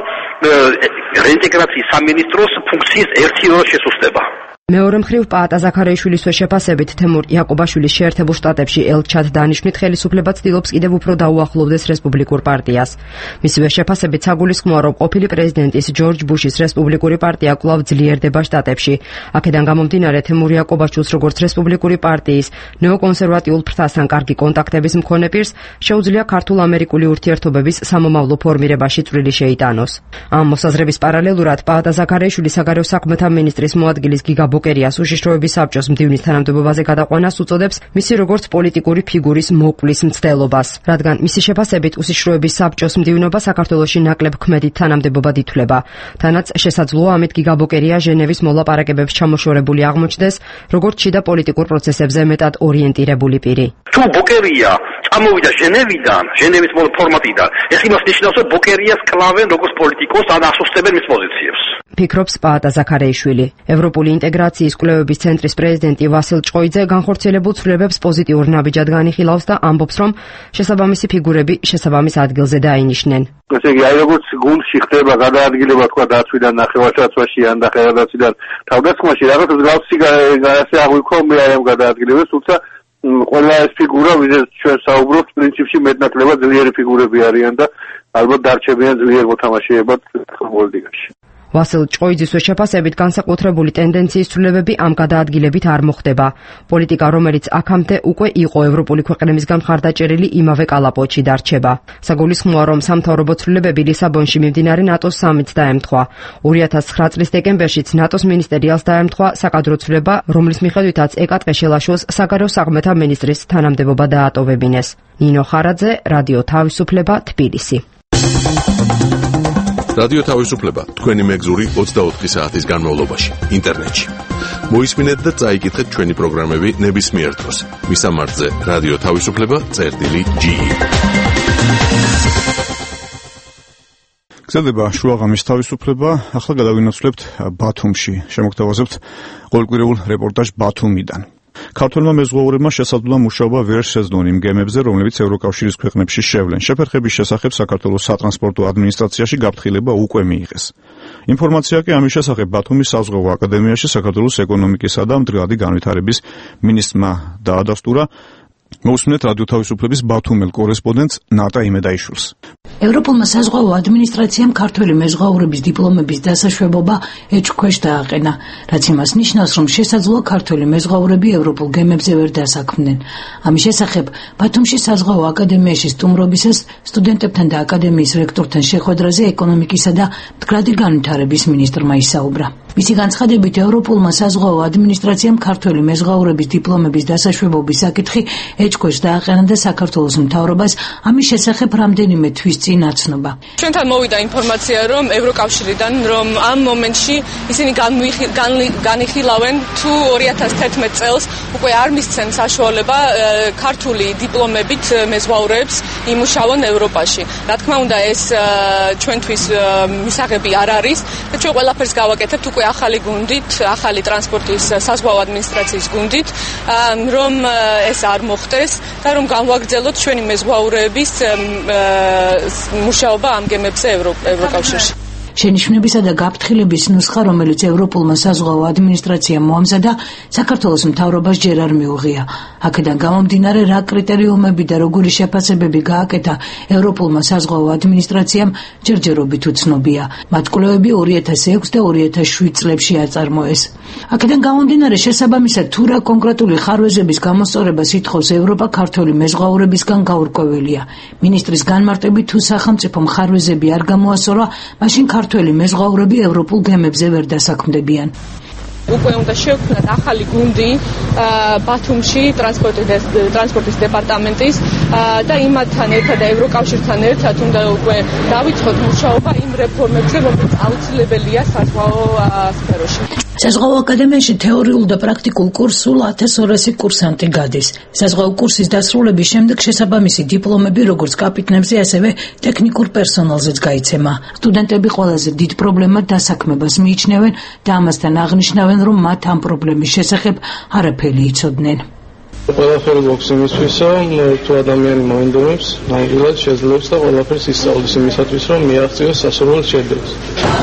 რეინტეგრაციის სამინისტროს ფუნქციის ერთიორად შესუსტება. მეორე მხრივ პაატა ზაქარიაშვილის შეფასებით თემურ იაკობაშვილის შეერთებულ შტატებში ელჩად დანიშვნით ხელისუფლება ცდილობს კიდევ უფრო დაუახლოვდეს რესპუბლიკურ პარტიას. მისივე შეფასებით საგულისხმოა, რომ ყოფილი პრეზიდენტის ჯორჯ ბუშის რესპუბლიკური პარტია კვლავ ძლიერდება შტატებში. აქედან გამომდინარე, თემურ იაკობაშვილს როგორც რესპუბლიკური პარტიის ნეოკონსერვატიულ ფრთასთან კარგი კონტაქტების მქონე პირს შეუძლია ქართულ-ამერიკული ურთიერთობების სამომავლო ფორმირებაში წვლილი შეიტანოს. ამ მოსაზრების პარალელურად პაატა ზაქარიაშვილი საგარეო საქმეთა მინისტრის მოადგილის გიგა ბოკერიას უშიშროების საბჭოს მდივნის თანამდებობაზე გადაყვანას უწოდებს მისი როგორც პოლიტიკური ფიგურის მოკვლის მცდელობას, რადგან მისი შეფასებით უშიშროების საბჭოს მდივნობა საქართველოში ნაკლებ ქმედით თანამდებობად ითვლება. თანაც შესაძლოა ამით გიგა ბოკერია ჟენევის მოლაპარაკებებს ჩამოშორებული აღმოჩნდეს, როგორც შიდა პოლიტიკურ პროცესებზე მეტად ორიენტირებული პირი. თუ ბოკერია წამოვიდა ჟენევიდან, ჟენევის ფორმატიდან, ეს იმას ნიშნავს, რომ ბოკერიას კლავენ როგორც პოლიტიკოს, ან ასუსტებენ მის პოზიციებს. ფიქრობს პაატა ზაქარიაშვილი. ევროპული ინტეგრაციის კვლევების ცენტრის პრეზიდენტი ვასილ ჭყოიძე განხორციელებულ ცვლილებებს პოზიტიურ ნაბიჯად განიხილავს და ამბობს, რომ შესაბამისი ფიგურები შესაბამის ადგილზე დაინიშნენ. ესე იგი, აი როგორც გუნდში ხდება გადაადგილება თქვა დაცვიდან ნახევარსაცვაში ან ნახევარდაცვიდან თავდასხმაში, რაღაც მსგავსი ასე აღვიქვა მე აი ამ გადაადგილებას, თუმცა ყველა ეს ფიგურა, ვიზეთ ჩვენ საუბრობთ, პრინციპში მეტნაკლებად ძლიერი ფიგურები არიან და ალბათ დარჩებიან ძლიერ მოთამაშეებად პოლიტიკაში. ვასილ ჭყოიძის შეფასებით განსაკუთრებული ტენდენციის ცვლილებები ამ გადაადგილებით არ მოხდება. პოლიტიკა, რომელიც აქამდე უკვე იყო ევროპული ქვეყნებისგან მხარდაჭერილი, იმავე კალაპოტში დარჩება. საგულისხმოა, რომ სამთავრობო ცვლილებები ლისაბონში მიმდინარე ნატოს სამიტს დაემთხვა. 2009 წლის დეკემბერშიც ნატოს მინისტერიალს დაემთხვა საკადრო ცვლილება, რომლის მიხედვითაც ეკა ტყეშელაშვილს საგარეო საქმეთა მინისტრის თანამდებობა დაატოვებინეს. ნინო ხარაძე, რადიო თავისუფლება, თბილისი. რადიო თავისუფლება თქვენი მეგზური 24 საათის განმავლობაში ინტერნეტში. მოისმინეთ და წაიკითხეთ ჩვენი პროგრამები ნებისმიერ დროს. მისამართზე რადიო თავისუფლება წერტილი.g. გზელდება შუაღამის თავისუფლება. ახლა გადავინაცვლებთ ბათუმში. შემოგთავაზებთ ყოველკვირეულ რეპორტაჟ ბათუმიდან. ქართველმა მეზღვაურებმა შესაძლოა მუშაობა ვერ შეძლონ იმ გემებზე, რომლებიც ევროკავშირის ქვეყნებში შევლენ. შეფერხების შესახებ საქართველოს სატრანსპორტო ადმინისტრაციაში გაფრთხილება უკვე მიიღეს. ინფორმაცია კი ამის შესახებ ბათუმის საზღვაო აკადემიაში საქართველოს ეკონომიკისა და მდგრადი განვითარების მინისტრმა დაადასტურა. მოусმინეთ რადიო თავისუფლების ბათუმელ კორესპონდენტს ნატა იმედაიშვილს. ევროპულმა საზღვაო ადმინისტრაციამ ქართველი მეზღვაურების დიპლომების დასაშვებობა ეჭვქვეშ დააყენა, რაც იმას ნიშნავს, რომ შესაძლოა ქართველი მეზღვაურები ევროპულ გემებზე ვერ დასაქმდნენ. ამის შესახებ ბათუმში საზღვაო აკადემიაში სტუმრობისას სტუდენტებთან და აკადემიის რექტორთან შეხვედრაზე ეკონომიკისა და მდგრადი განვითარების მინისტრმა ისაუბრა. მისი განცხადებით, ევროპულმა საზღვაო ადმინისტრაციამ ქართველი მეზღვაურების დიპლომების დასაშვებობის საკითხი ეჭვქვეშ დააყენა და საქართველოს მთავრობას ამის შესახებ რამდენიმე თვის წინ აცნობა. ჩვენთან მოვიდა ინფორმაცია, რომ ევროკავშირიდან, რომ ამ მომენტში ისინი განიხილავენ თუ 2011 წელს უკვე არ მისცენ საშუალება ქართული დიპლომებით მეზღვაურებს იმუშაონ ევროპაში. რა თქმა უნდა, ეს ჩვენთვის მისაღები არ არის და ჩვენ ყველაფერს გავაკეთებთ უკვე ახალი გუნდით, ახალი ტრანსპორტის საზღვაო ადმინისტრაციის გუნდით, რომ ეს არ მოხდეს და რომ განვაგრძელოთ ჩვენი მეზღვაურების მუშაობა ამ გემებზე ევროკავშირში. შენიშვნებისა და გაფრთხილების ნუსხა, რომელიც ევროპულმა საზღვაო ადმინისტრაციამ მოამზადა, საქართველოს მთავრობას ჯერ არ მიუღია. აქედან გამომდინარე, რა კრიტერიუმები და როგორი შეფასებები გააკეთა ევროპულმა საზღვაო ადმინისტრაციამ, ჯერჯერობით უცნობია. მათ კვლევები 2006 და 2007 წლებში აწარმოეს. აქედან გამომდინარე, შესაბამისად თუ რა კონკრეტული ხარვეზების გამოსწორებას ითხოვს ევროპა, ქართველი მეზღვაურებისგან გაურკვეველია. მინისტრის განმარტებით, თუ სახელმწიფომ ხარვეზები არ გამოასწორა, მაშინ ქართველი მეზღვაურები ევროპულ გემებზე ვერ დასაქმდებიან. უკვე უნდა შევქმნათ ახალი გუნდი ბათუმში ტრანსპორტის დეპარტამენტის და იმათთან ერთად და ევროკავშირთან ერთად უნდა უკვე დავიწყოთ მუშაობა იმ რეფორმებზე, რომელიც აუცილებელია საზღვაო სფეროში. საზღვაო აკადემიაში თეორიულ და პრაქტიკულ კურსს სულ 1200 კურსანტი გადის. საზღვაო კურსის დასრულების შემდეგ შესაბამისი დიპლომები როგორც კაპიტნებზე, ასევე ტექნიკურ პერსონალზეც გაიცემა. სტუდენტები ყველაზე დიდ პრობლემად დასაქმებას მიიჩნევენ და ამასთან აღნიშნავენ, რომ მათ ამ პრობლემის შესახებ არაფერი იცოდნენ. ყველაფერი გვაქვს იმისთვისა, თუ ადამიანი მოინდომებს, ნაირად შეძლებს და ყველაფერს ისწავლის იმისათვის, რომ მიაღწიოს სასურველ შედეგს.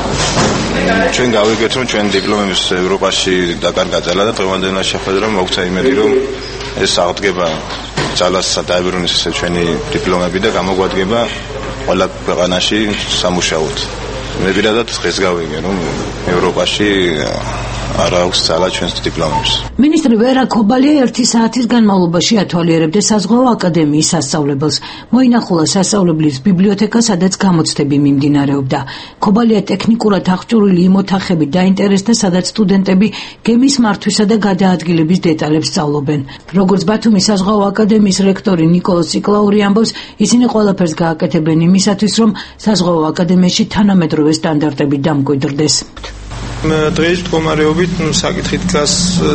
ჩვენ გავიგეთ, რომ ჩვენ დიპლომების ევროპაში დაკარგაძალა და დღევანდელი შეხვედრა მოგვცა იმედი, რომ ეს აღდგება ძალას დაებრუნოს ესე ჩვენი დიპლომები და გამოგვადგება ყველა ქვეყანაში სამუშაოდ. მე პირადად დღეს გავიგე, რომ ევროპაში არ აქვს ძალა ჩვენს დიპლომებს. მინისტრი ვერა ქობალია 1 საათის განმავლობაში ათვალიერებდა საზღვაო აკადემიის სასწავლებელს. მოინახულა სასწავლებლის ბიბლიოთეკა, სადაც გამოცდები მიმდინარეობდა. ქობალია ტექნიკურად აღჭურვილი იმ ოთახებით დაინტერესდა, სადაც სტუდენტები გემის მართვისა და გადაადგილების დეტალებს სწავლობენ. როგორც ბათუმის საზღვაო აკადემიის რექტორი ნიკოლოზ ციკლაური ამბობს, ისინი ყველაფერს გააკეთებენ იმისათვის, რომ საზღვაო აკადემიაში თანამედროვე სტანდარტები დამკვიდრდეს. დღეს მდგომარეობით საკითხი დგას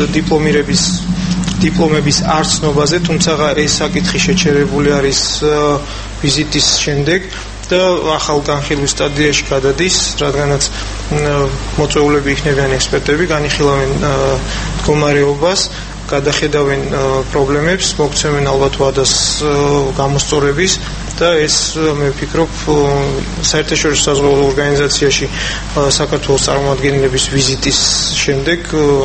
დიპლომების არცნობაზე, თუმცა ეს საკითხი შეჩერებული არის ვიზიტის შემდეგ და ახალ განხილვის სტადიაში გადადის, რადგანაც მოწვეულები იქნებიან ექსპერტები, განიხილავენ მდგომარეობას, გადახედავენ პრობლემებს, მოგცემენ ალბათ ვადას გამოსწორების და ეს მე ვფიქრობ საერთაშორისო საზღვაო ორგანიზაციაში საქართველოს წარმომადგენლების ვიზიტის შემდეგ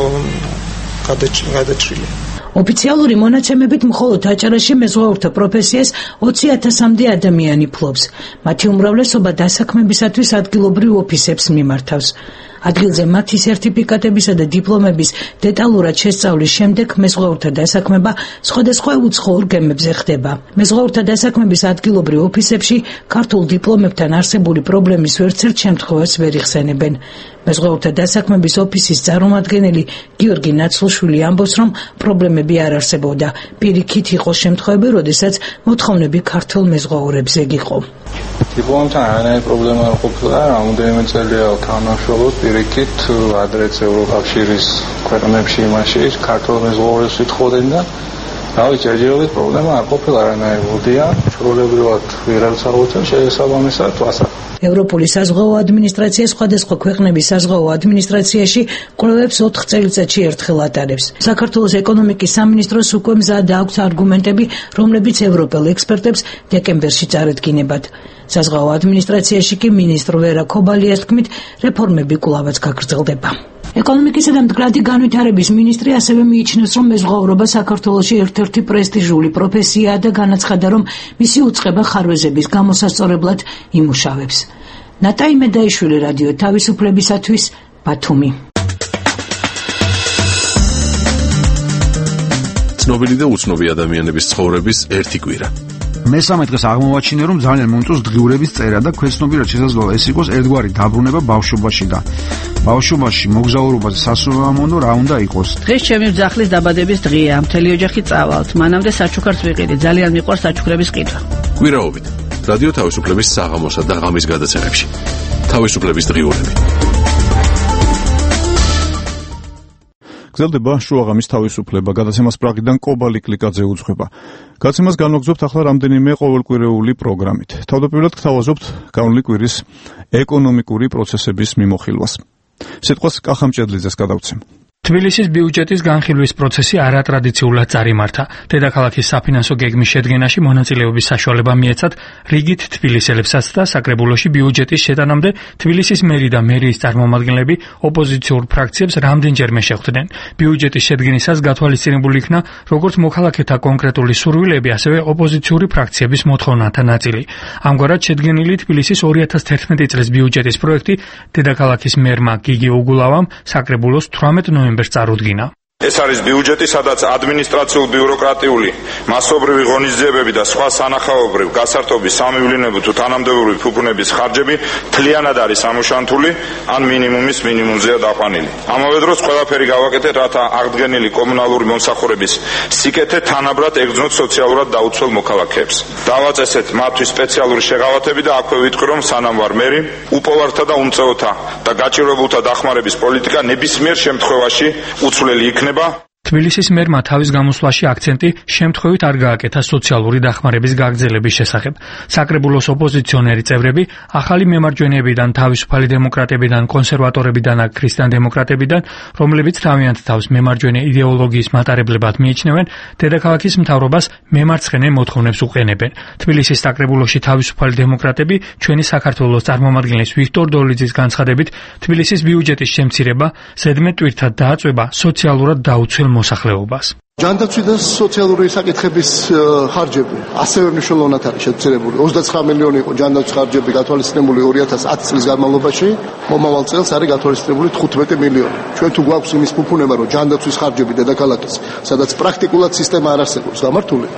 გადაჭრილია. ოფიციალური მონაცემებით მხოლოდ აჭარაში მეზღვაურთა პროფესიას 20,000-მდე ადამიანი ფლობს. მათი უმრავლესობა დასაქმებისათვის ადგილობრივ ოფისებს მიმართავს. ადგილზე მათი სერტიფიკატებისა და დიპლომების დეტალურად შესწავლის შემდეგ მეზღვაურთა დასაქმება სხვადასხვა უცხოურ გემებზე ხდება. მეზღვაურთა დასაქმების ადგილობრივ ოფისებში ქართულ დიპლომებთან არსებული პრობლემის ვერცერთ შემთხვევას ვერ იხსენებენ. მეზღვაურთა დასაქმების ოფისის წარმომადგენელი გიორგი ნაცლუშვილი ამბობს, რომ პრობლემები არ არსებობდა. პირიქით იყო შემთხვევები, როდესაც მოთხოვნები ქართულ მეზღვაურებზე იყო. დიპლომთან არანაირი პრობლემა არ ყოფილა, რამოდენიმე წელია თანამშრომლობ პირიქით ადრეც ევროკავშირის ქვეყნებში იმაში ქართულ მეზღვაურებს ვითხოვდნენ და რავი, ჯერჯერობით პრობლემა არ ყოფილა არანაირი მოდია, ჩვეულებრივად ვიღაც აღუწევს შესაბამისად ვასაკ. ევროპული საზღვაო ადმინისტრაცია სხვადასხვა ქვეყნების საზღვაო ადმინისტრაციაში კვლევებს 4 წელიწადში ერთხელ ატარებს. საქართველოს ეკონომიკის სამინისტროს უკვე მზად აქვს არგუმენტები, რომლებიც ევროპელ ექსპერტებს დეკემბერში წარადგინებათ. საზღვაო ადმინისტრაციაში კი მინისტრ ვერა ქობალიას თქმით, რეფორმები კვლავაც გაგრძელდება. ეკონომიკისა და მდგრადი განვითარების მინისტრი ასევე მიიჩნევს, რომ მეზღვაურობა საქართველოში ერთ-ერთი პრესტიჟული პროფესიაა და განაცხადა, რომ მისი უწყება ხარვეზების გამოსასწორებლად იმუშავებს. ნატაი მედაიშვილი, რადიო თავისუფლებისათვის, ბათუმი. ცნობილი და უცნობი ადამიანების ცხოვრების ერთი კვირა. მესამე დღეს აღმოვაჩინე, რომ ძალიან მომწონს დღიურების წერა და ქვეცნობიერად შესაძლოა ეს იყოს ერთგვარი დაბრუნება ბავშვობაში და ბავშვობაში მოგზაურობაზე სასურველმონო რა უნდა იყოს. დღეს ჩემი მძახლის დაბადების დღეა, მთელი ოჯახი წავალთ. მანამდე საჩუქარს ვიყიდი, ძალიან მიყვარს საჩუქრების ყიდვა. კვირაობით რადიო თავისუფლების საღამოსა და ღამის გადაცემებში. თავისუფლების დღიურები. გრძელდება შუაღამის თავისუფლება, გადაცემას პრაღიდან კობალი კლიკაძე უძღვება. გადაცემას განვაგრძობთ ახლა რამდენიმე ყოველკვირეული პროგრამით. თავდაპირველად გთავაზობთ განვლილი კვირის ეკონომიკური პროცესების მიმოხილვას. სიტყვას კახამჭედლიძეს გადავცემ. თბილისის ბიუჯეტის განხილვის პროცესი არატრადიციულად წარიმართა. დედაქალაქის საფინანსო გეგმის შედგენაში მონაწილეობის საშუალება მიეცათ რიგით თბილისელებსაც და საკრებულოში ბიუჯეტის შეტანამდე თბილისის მერი და მერიის წარმომადგენლები ოპოზიციურ ფრაქციებს რამდენჯერმე შეხვდნენ. ბიუჯეტის შედგენისას გათვალისწინებული იქნა როგორც მოქალაქეთა კონკრეტული სურვილები, ასევე ოპოზიციური ფრაქციების მოთხოვნათა ნაწილი. ამგვარად შედგენილი თბილისის 2011 წლის ბიუჯეტის პროექტი დედაქალაქის მერმა გიგი უგულავამ საკრებულოს 18 ნოემბერს წარუდგინა. ეს არის ბიუჯეტი, სადაც ადმინისტრაციულ-ბიუროკრატიული, მასობრივი ღონისძიებები და სხვა სანახაობრივ გასართობის სამივლინებო თუ თანამდებობრივი ფუფუნების ხარჯები მთლიანად არის ამოშანთული, ან მინიმუმის მინიმუმზეა დაყვანილი. ამავე დროს ყველაფერი გავაკეთეთ, რათა აღდგენილი კომუნალური მომსახურების სიკეთე თანაბრად ეგრძნოთ სოციალურად დაუცველ მოქალაქეებს. დავაწესეთ მათთვის სპეციალური შეღავათები და აქვე ვიტყვი, რომ სანამ ვარ მერი, უპოვართა და უმწეოთა და გაჭირვებულთა დახმარების პოლიტიკა ნებისმიერ შემთხვევაში უცვლელი იქნება. თბილისის მერმა თავის გამოსვლაში აქცენტი შემთხვევით არ გააკეთა სოციალური დახმარების გაგრძელების შესახებ. საკრებულოს ოპოზიციონერი წევრები ახალი მემარჯვენეებიდან, თავისუფალი დემოკრატებიდან, კონსერვატორებიდან და ქრისტიან-დემოკრატებიდან, რომლებიც თავიანთ თავს მემარჯვენე იდეოლოგიის მატარებლებად მიიჩნევენ, დედაქალაქის მთავრობას მემარცხენე მოთხოვნებს უყენებენ. თბილისის საკრებულოში თავისუფალი დემოკრატები ჩვენი საქართველოს წარმომადგენლის ვიქტორ დოლიძის განცხადებით, თბილისის ბიუჯეტის შემცირება, ზედმეტ ტვირთად დააწვება სოციალურად დაუცველ მოსახლეობას. ჯანდაცვის და სოციალური საკითხების ხარჯები ასევე მნიშვნელოვნად არის შემცირებული. 29 მილიონი იყო ჯანდაცვის ხარჯები გათვალისწინებული 2010 წლის განმავლობაში, მომავალ წელს არის გათვალისწინებული 15 მილიონი. ჩვენ თუ გვაქვს იმის ფუფუნება, რომ ჯანდაცვის ხარჯები დედაქალაქის, სადაც პრაქტიკულად სისტემა არ არსებობს გამართული,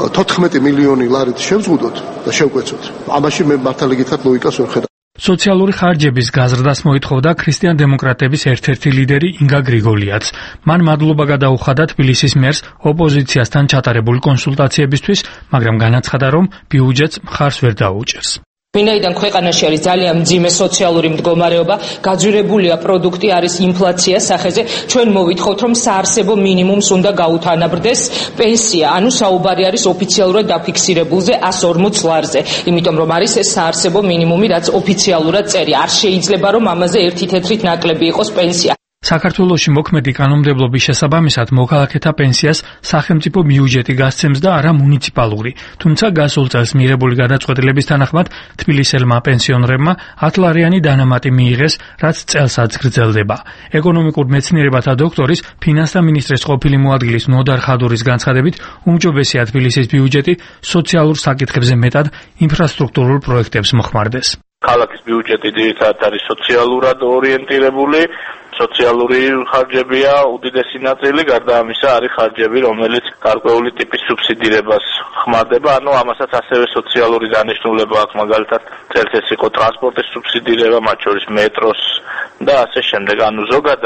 14 მილიონი ლარით შევზღუდოთ და შევკვეცოთ. ამაში მე მართალი გითხრათ ლოგიკას ვერ ხედავ. სოციალური ხარჯების გაზრდას მოითხოვდა ქრისტიან-დემოკრატების ერთ-ერთი ლიდერი ინგა გრიგოლიაც. მან მადლობა გადაუხადა თბილისის მერს ოპოზიციასთან ჩატარებული კონსულტაციებისთვის, მაგრამ განაცხადა, რომ ბიუჯეტს მხარს ვერ დაუჭერს. ვინაიდან ქვეყანაში არის ძალიან მძიმე სოციალური მდგომარეობა, გაძვირებულია პროდუქტი, არის ინფლაცია სახეზე, ჩვენ მოვითხოვთ, რომ საარსებო მინიმუმს უნდა გაუთანაბრდეს პენსია, ანუ საუბარი არის ოფიციალურად დაფიქსირებულზე 140 ლარზე, იმიტომ რომ არის ეს საარსებო მინიმუმი, რაც ოფიციალურად წერია. არ შეიძლება რომ ამაზე ერთი თეთრით ნაკლები იყოს პენსია. საქართველოში მოქმედი კანონმდებლობის შესაბამისად მოქალაქეთა პენსიას სახელმწიფო ბიუჯეტი გასცემს და არა მუნიციპალური. თუმცა გასულ წელს მიღებული გადაწყვეტილების თანახმად თბილისელმა პენსიონერებმა 10 ლარიანი დანამატი მიიღეს, რაც წელსაც გრძელდება. ეკონომიკურ მეცნიერებათა დოქტორის, ფინანსთა მინისტრის ყოფილი მოადგილის ნოდარ ხადურის განცხადებით, უმჯობესია თბილისის ბიუჯეტი სოციალურ საკითხებზე მეტად ინფრასტრუქტურულ პროექტებს მოხმარდეს. ქალაქის ბიუჯეტი ძირითადად არის სოციალურად ორიენტირებული. სოციალური ხარჯებია უდიდესი ნაწილი, გარდა ამისა არის ხარჯები, რომელიც გარკვეული ტიპის სუბსიდირებას ხმარდება, ანუ ამასაც ასევე სოციალური დანიშნულება აქვს, მაგალითად წელს ეს იყო ტრანსპორტის სუბსიდირება, მათ შორის მეტროს და ასე შემდეგ. ანუ ზოგადად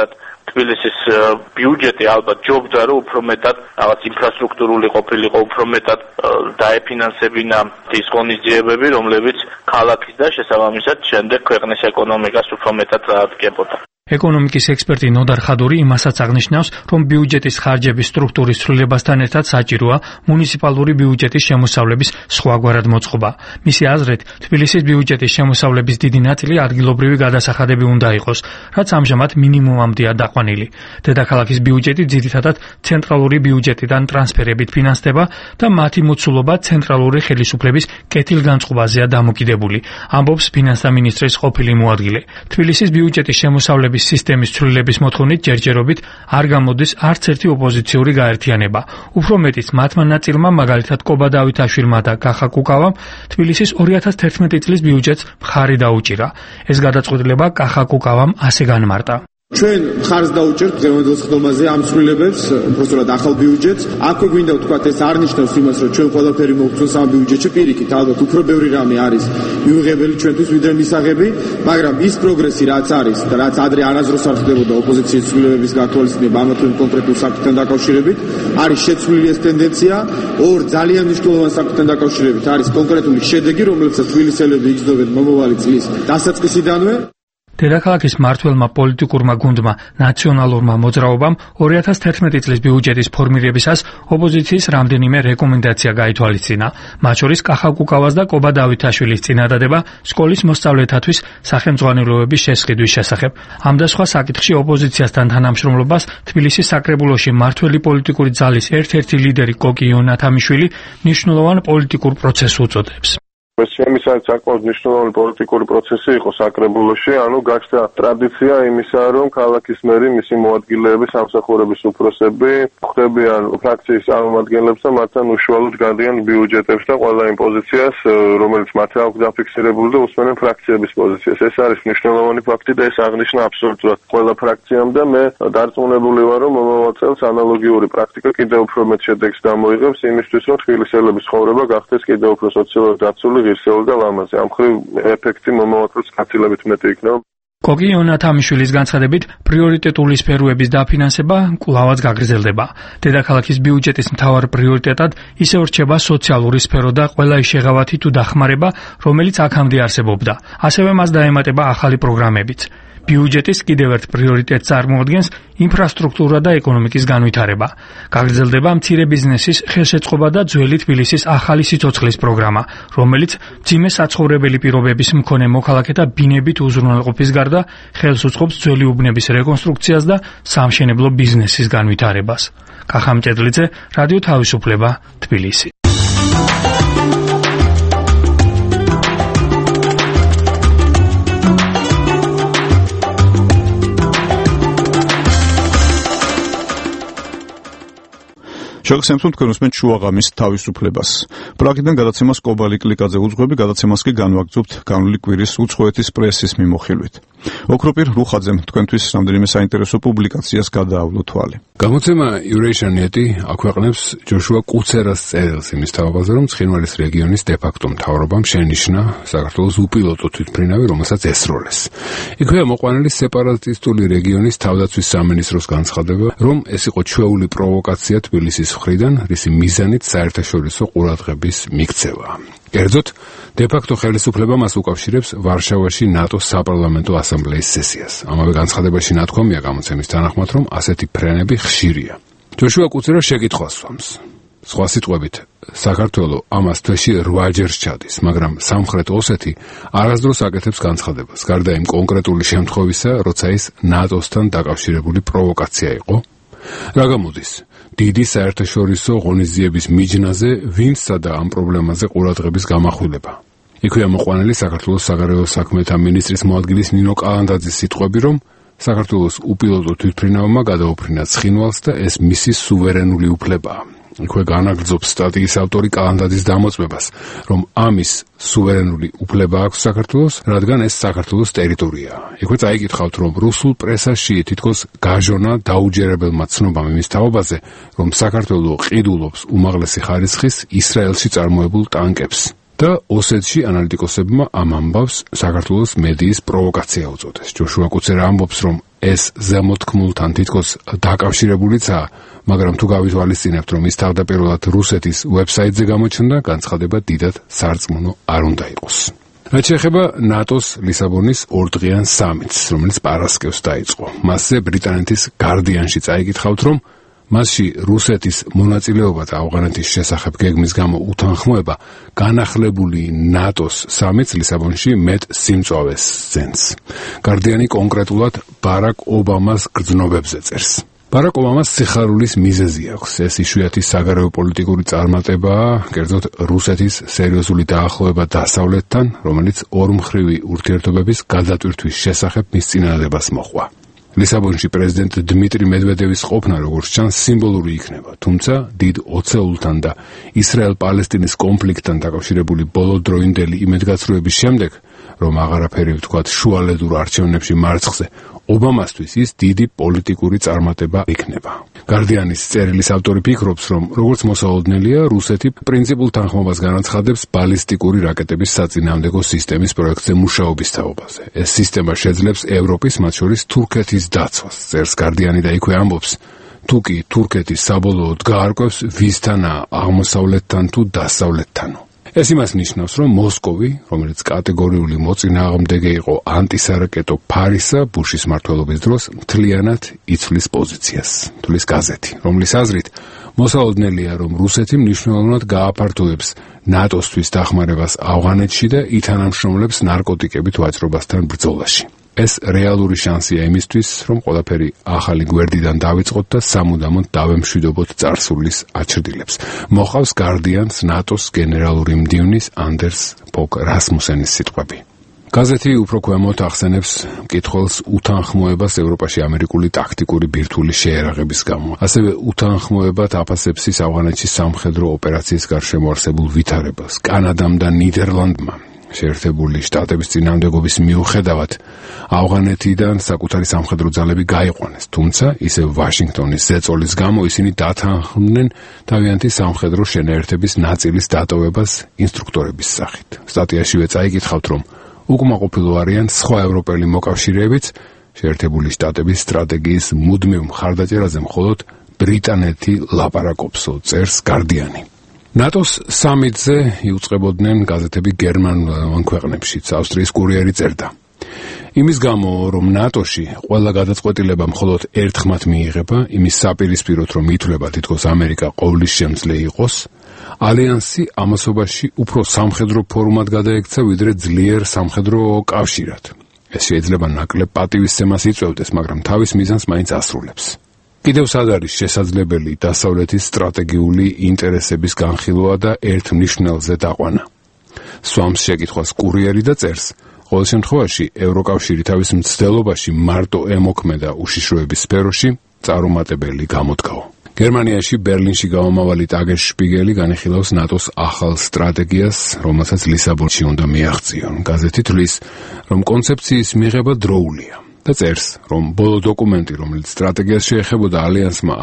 თბილისის ბიუჯეტი ალბათ ჯობდა რომ უფრო მეტად რაღაც ინფრასტრუქტურული ყოფილიყო, უფრო მეტად დაეფინანსებინა ის ღონისძიებები, რომლებიც ქალაქის და შესაბამისად შემდეგ ქვეყნის ეკონომიკას უფრო მეტად წაადგენდა. ეკონომიკის ექსპერტი ნოდარ ხადური იმასაც აღნიშნავს, რომ ბიუჯეტის ხარჯების სტრუქტურის ცვლილებასთან ერთად საჭიროა მუნიციპალური ბიუჯეტის შემოსავლების სხვაგვარად მოწყობა. მისი აზრით, თბილისის ბიუჯეტის შემოსავლების დიდი ნაწილი ადგილობრივი გადასახადები უნდა იყოს, რაც ამჟამად მინიმუმამდეა დაყვანილი. დედაქალაქის ბიუჯეტი ძირითადად ცენტრალური ბიუჯეტიდან ტრანსფერებით ფინანსდება და მათი მოცულობა ცენტრალური ხელისუფლების კეთილგანწყობაზეა დამოკიდებული, ამბობს ფინანსთა მინისტრის ყოფილი მოადგილე. თბილისის ბიუჯეტის შემოსავლების სისტემის ცვლილების მოთხოვნით ჯერჯერობით არ გამოდის არც ერთი ოპოზიციური გაერთიანება. უფრო მეტიც, მათმა ნაწილმა, მაგალითად კობა დავითაშვილმა და კახა კუკავამ, თბილისის 2011 წლის ბიუჯეტს მხარი დაუჭირა. ეს გადაწყვეტილება კახა კუკავამ ასე განმარტა. ჩვენ მხარს დაუჭერთ დღევანდელ ხდომაზე ამ ცვლილებებს, უბრალოდ ახალ ბიუჯეტს. აქვე გვინდა ვთქვათ, ეს არ ნიშნავს იმას, რომ ჩვენ ყველაფერი მოვხსნას ამ ბიუჯეტში, პირიქით, ალბათ უფრო ბევრი რამე არის მიუღებელი ჩვენთვის ვიდრე მისაღები, მაგრამ ის პროგრესი რაც არის და რაც ადრე არასდროს არ ხდებოდა ოპოზიციის ცვლილებების გათვალისწინება ამა თუ იმ კონკრეტულ საკითხთან დაკავშირებით, არის შეცვლილი ეს ტენდენცია. ორ ძალიან მნიშვნელოვან საკითხთან დაკავშირებით არის კონკრეტული შედეგი, რომელსაც თბილისელები იგრძნობენ მომავალი წლის დასაწყისიდანვე. დედაქალაქის მმართველმა პოლიტიკურმა გუნდმა ნაციონალურმა მოძრაობამ 2011 წლის ბიუჯეტის ფორმირებისას ოპოზიციის რამდენიმე რეკომენდაცია გაითვალისწინა. მათ შორის კახა კუკავას და კობა დავითაშვილის წინადადება სკოლის მოსწავლეთათვის სახელმძღვანელოების შესყიდვის შესახებ. ამ და სხვა საკითხში ოპოზიციასთან თანამშრომლობას თბილისის საკრებულოში მმართველი პოლიტიკური ძალის ერთ-ერთი ლიდერი კოკი იონათამიშვილი მნიშვნელოვან პოლიტიკურ პროცესს უწოდებს. შემისად საკმაოდ მნიშვნელოვანი პოლიტიკური პროცესი იყო საკრებულოში, გაჩნდა ტრადიცია იმისა, რომ ქალაქის მერი, მისი მოადგილეები, სამსახურების უფროსები ხვდებიან ფრაქციის წარმომადგენლებს და მათთან უშუალოდ გადიან ბიუჯეტებს და ყველა იმ პოზიციას, რომელიც მათ აქვს დაფიქსირებული და უსმენენ ფრაქციების პოზიციას. ეს არის მნიშვნელოვანი ფაქტი და ეს აღნიშნა აბსოლუტურად ყველა ფრაქციამ და მე დარწმუნებული ვარ, რომ მომავალ წელს ანალოგიური პრაქტიკა კიდევ უფრო მეტ შედეგს გამოიღებს იმისთვის, რომ თბილისელების ცხოვრება გახდეს კიდევ უფრო სოციალურად დაცული ღირსეული და ლამაზი. ამ მხრივ ეფექტი მომავალ წელს გაცილებით მეტი იქნება. კოკი იონათამიშვილის განცხადებით, პრიორიტეტული სფეროების დაფინანსება კვლავაც გაგრძელდება. დედაქალაქის ბიუჯეტის მთავარ პრიორიტეტად ისევ რჩება სოციალური სფერო და ყველა ის შეღავათი თუ დახმარება, რომელიც აქამდე არსებობდა. ასევე მას დაემატება ახალი პროგრამებიც. ბიუჯეტის კიდევ ერთ პრიორიტეტს წარმოადგენს ინფრასტრუქტურა და ეკონომიკის განვითარება. გაგრძელდება მცირე ბიზნესის ხელშეწყობა და ძველი თბილისის ახალი სიცოცხლის პროგრამა, რომელიც მძიმე საცხოვრებელი პირობების მქონე მოქალაქეთა ბინებით უზრუნველყოფის გარდა ხელს უწყობს ძველი უბნების რეკონსტრუქციას და სამშენებლო ბიზნესის განვითარებას. კახა მჭედლიძე, რადიო თავისუფლება, თბილისი. შეგახსენებთ თქვენ უსმენთ შუაღამის თავისუფლებას. პრაგიდან გადაცემას კობალი კლიკაძე უძღვები, გადაცემას კი განვაგრძობთ განვლილი კვირის უცხოეთის პრესის მიმოხილვით. ოქროპირ რუხაძემ თქვენთვის რამდენიმე საინტერესო პუბლიკაციას გადაავლო თვალი. გამოცემა Eurasian.net აქვეყნებს ჯოშუა კუცერას წერილს იმის თაობაზე, რომ ცხინვალის რეგიონის დე-ფაქტო მთავრობამ შენიშნა საქართველოს უპილოტო თვითმფრინავი, რომელსაც ესროლეს. იქვეა მოყვანილი სეპარატისტული რეგიონის თავდაცვის სამინისტროს განცხადება, რომ ეს იყო ჩვეული პროვოკაცია თბილისის მხრიდან, რისი მიზანით საერთაშორისო ყურადღების მიქცევა. კერძოდ, დე-ფაქტო ხელისუფლება მას უკავშირებს ვარშავაში ნატოს საპარლამენტო ასამბლეის სესიას. ამავე განცხადებაში ნათქვამია გამოცემის თანახმად, რომ ასეთი ფრენები ხშირია. ჯოშუა კუცერა შეკითხვას სვამს. სხვა სიტყვებით, საქართველო ამას თვეში 8 ჯერ ჩადის, მაგრამ სამხრეთ ოსეთი არასდროს აკეთებს განცხადებას, გარდა იმ კონკრეტული შემთხვევისა, როცა ის ნატოსთან დაკავშირებული პროვოკაცია იყო. რა გამოდის? დიდი საერთაშორისო ღონისძიების მიჯნაზე ვინცსა და ამ პრობლემაზე ყურადღების გამახვილება. იქვეა მოყვანილი საქართველოს საგარეო საქმეთა მინისტრის მოადგილის ნინო კალანდაძის სიტყვები, რომ საქართველოს უპილოტო თვითმფრინავმა გადაუფრინა ცხინვალს და ეს მისი სუვერენული უფლებაა. იქვე განაგრძობს სტატიის ავტორი კალანდაძის დამოწმებას, რომ ამის სუვერენული უფლება აქვს საქართველოს, რადგან ეს საქართველოს ტერიტორიაა. იქვე წაიკითხავთ, რომ რუსულ პრესაში თითქოს გაჟონა დაუჯერებელმა ცნობამ იმის თაობაზე, რომ საქართველო ყიდულობს უმაღლესი ხარისხის ისრაელში წარმოებულ ტანკებს. და ოსეთში ანალიტიკოსებმა ამ ამბავს საქართველოს მედიის პროვოკაცია უწოდეს. ჯოშუა კუცერა ამბობს, რომ ეს ზემოთქმულთან თითქოს დაკავშირებულიცაა, მაგრამ თუ გავითვალისწინებთ, რომ ის თავდაპირველად რუსეთის ვებსაიტზე გამოჩნდა, განცხადება დიდად სარწმუნო არ უნდა იყოს. რაც შეეხება ნატოს ლისაბონის ორდღიან სამიტს, რომელიც პარასკევს დაიწყო. მასზე ბრიტანეთის გარდიანში წაიკითხავთ, რომ მასში რუსეთის მონაწილეობა და ავღანეთის შესახებ გეგმის გამო უთანხმოება განახლებული ნატოს სამიტს ლისაბონში მეტ სიმწვავეს ძენს. გარდიანი კონკრეტულად ბარაკ ობამას გრძნობებზე წერს. ბარაკ ობამას სიხარულის მიზეზი აქვს. ეს იშვიათი საგარეო პოლიტიკური წარმატებაა, კერძოდ რუსეთის სერიოზული დაახლოება დასავლეთთან, რომელიც ორმხრივი ურთიერთობების გადატვირთვის შესახებ მის წინადადებას მოჰყვა. ლისაბონში პრეზიდენტ დმიტრი მედვედევის ყოფნა, როგორც ჩანს, სიმბოლური იქნება, თუმცა დიდ ოცეულთან და ისრაელ-პალესტინის კონფლიქტთან დაკავშირებული ბოლოდროინდელი იმედგაცრუების შემდეგ, რომ აღარაფერი ვთქვათ შუალედურ არჩევნებში მარცხზე, ობამასთვის ის დიდი პოლიტიკური წარმატება იქნება. გარდიანის წერილის ავტორი ფიქრობს, რომ როგორც მოსაოდნელია, რუსეთი პრინციპულ თანხმობას განაცხადებს ბალისტიკური რაკეტების საწინააღმდეგო სისტემის პროექტზე მუშაობის თაობაზე. ეს სისტემა შეძლებს ევროპის, მათ შორის თურქეთის დაცვას. წერს გარდიანი და იქვე ამბობს, თუ კი თურქეთი საბოლოოდ გაარკვევს, ვისთანაა აღმოსავლეთთან თუ დასავლეთთანო. ეს იმას ნიშნავს, რომ მოსკოვი, რომელიც კატეგორიული მოწინააღმდეგე იყო ანტისარაკეტო ფარისა ბუშის მმართველობის დროს, მთლიანად იცვლის პოზიციას, თulis გაზეთი, რომლის აზრით მოსაოდნელია, რომ რუსეთი მნიშვნელოვნად გააფართოვებს ნატოსთვის დახმარებას ავღანეთში და ითანამშრომლებს ნარკოტიკებით ვაჭრობასთან ბრძოლაში. ეს რეალური შანსია იმისთვის, რომ ყველაფერი ახალი გვერდიდან დავიწყოთ და სამუდამოდ დავემშვიდობოთ წარსულის აჩრდილებს. მოყავს გარდიანს ნატოს გენერალური მდივნის ანდერს ფოგ რასმუსენის სიტყვები. გაზეთი უფრო ქვემოთ ახსენებს მკითხველს უთანხმოებას ევროპაში ამერიკული ტაქტიკური ბირთვული შეერაღების გამო. ასევე უთანხმოებად აფასებს ის ავღანეთში სამხედრო ოპერაციის გარშემო არსებულ ვითარებას. კანადამ და ნიდერლანდმა შეერთებული შტატების წინააღმდეგობის მიუხედავად ავღანეთიდან საკუთარი სამხედრო ძალები გაიყვანეს, თუმცა ისევ ვაშინგტონის ზეწოლის გამო ისინი დათანხმდნენ თავიანთი სამხედრო შენაერთების ნაწილის დატოვებას ინსტრუქტორების სახით. სტატიაშივე წაიკითხავთ, რომ უკმაყოფილო არიან სხვა ევროპელი მოკავშირეებიც შეერთებული შტატების სტრატეგიის მუდმივ მხარდაჭერაზე მხოლოდ ბრიტანეთი ლაპარაკობსო, წერს გარდიანი. ნატოს სამიტზე იუწყებოდნენ გაზეთები გერმანულ ქვეყნებშიც, ავსტრიის კურიერი წერდა. იმის გამო, რომ ნატოში ყველა გადაწყვეტილება მხოლოდ ერთხმად მიიღება, იმის საპირისპიროდ, რომ ითვლება თითქოს ამერიკა ყოვლის შემძლე იყოს, ალიანსი ამასობაში უფრო სამხედრო ფორმად გადაექცა, ვიდრე ძლიერ სამხედრო კავშირად. ეს შეიძლება ნაკლებ პატივისცემას იწვევდეს, მაგრამ თავის მიზანს მაინც ასრულებს. კიდევ სად არის შესაძლებელი დასავლეთის სტრატეგიული ინტერესების განხილვა და ერთ მნიშვნელზე დაყვანა. სვამს შეკითხვას კურიერი და წერს, ყოველ შემთხვევაში ევროკავშირი თავის მცდელობაში მარტო ემოქმედა უშიშროების სფეროში წარუმატებელი გამოდგაო. გერმანიაში ბერლინში გამომავალი ტაგერშპიგელი განიხილავს ნატოს ახალ სტრატეგიას, რომელსაც ლისაბონში უნდა მიაღწიონ. გაზეთი თვლის, რომ კონცეფციის მიღება დროულია. და წერს, რომ ბოლო დოკუმენტი, რომელიც სტრატეგიას შეეხებოდა ალიანსმა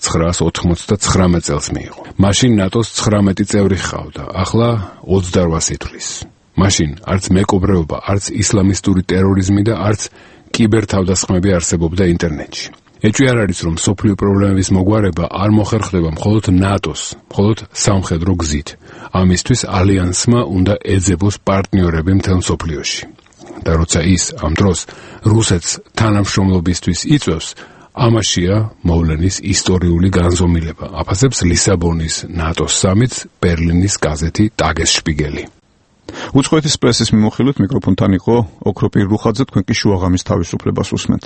1999 წელს მიიღო. მაშინ ნატოს 19 წევრი ჰყავდა, ახლა 28 ითვლის. მაშინ არც მეკობრეობა, არც ისლამისტური ტერორიზმი და არც კიბერთავდასხმები არსებობდა ინტერნეტში. ეჭვი არ არის, რომ სოფლიო პრობლემების მოგვარება არ მოხერხდება მხოლოდ ნატოს, მხოლოდ სამხედრო გზით. ამისთვის ალიანსმა უნდა ეძებოს პარტნიორები მთელ სოფლიოში. და როცა ის ამ დროს რუსეთს თანამშრომლობისთვის იწვევს, ამაშია მოვლენის ისტორიული განზომილება, აფასებს ლისაბონის ნატოს სამიტს ბერლინის გაზეთი ტაგესშპიგელი. უცხოეთის პრესის მიმოხილვით მიკროფონთან იყო ოქროპირ რუხაძე, თქვენ კი შუაღამის თავისუფლებას უსმენთ.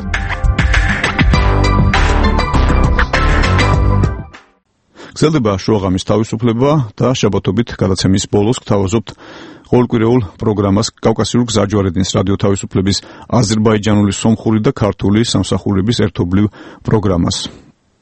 გრძელდება შუაღამის თავისუფლება და შაბათობით გადაცემის ბოლოს გთავაზობთ ყოველკვირეულ პროგრამას კავკასიური გზაჯვარედინის რადიო თავისუფლების აზერბაიჯანული, სომხური და ქართული სამსახურების ერთობლივ პროგრამას.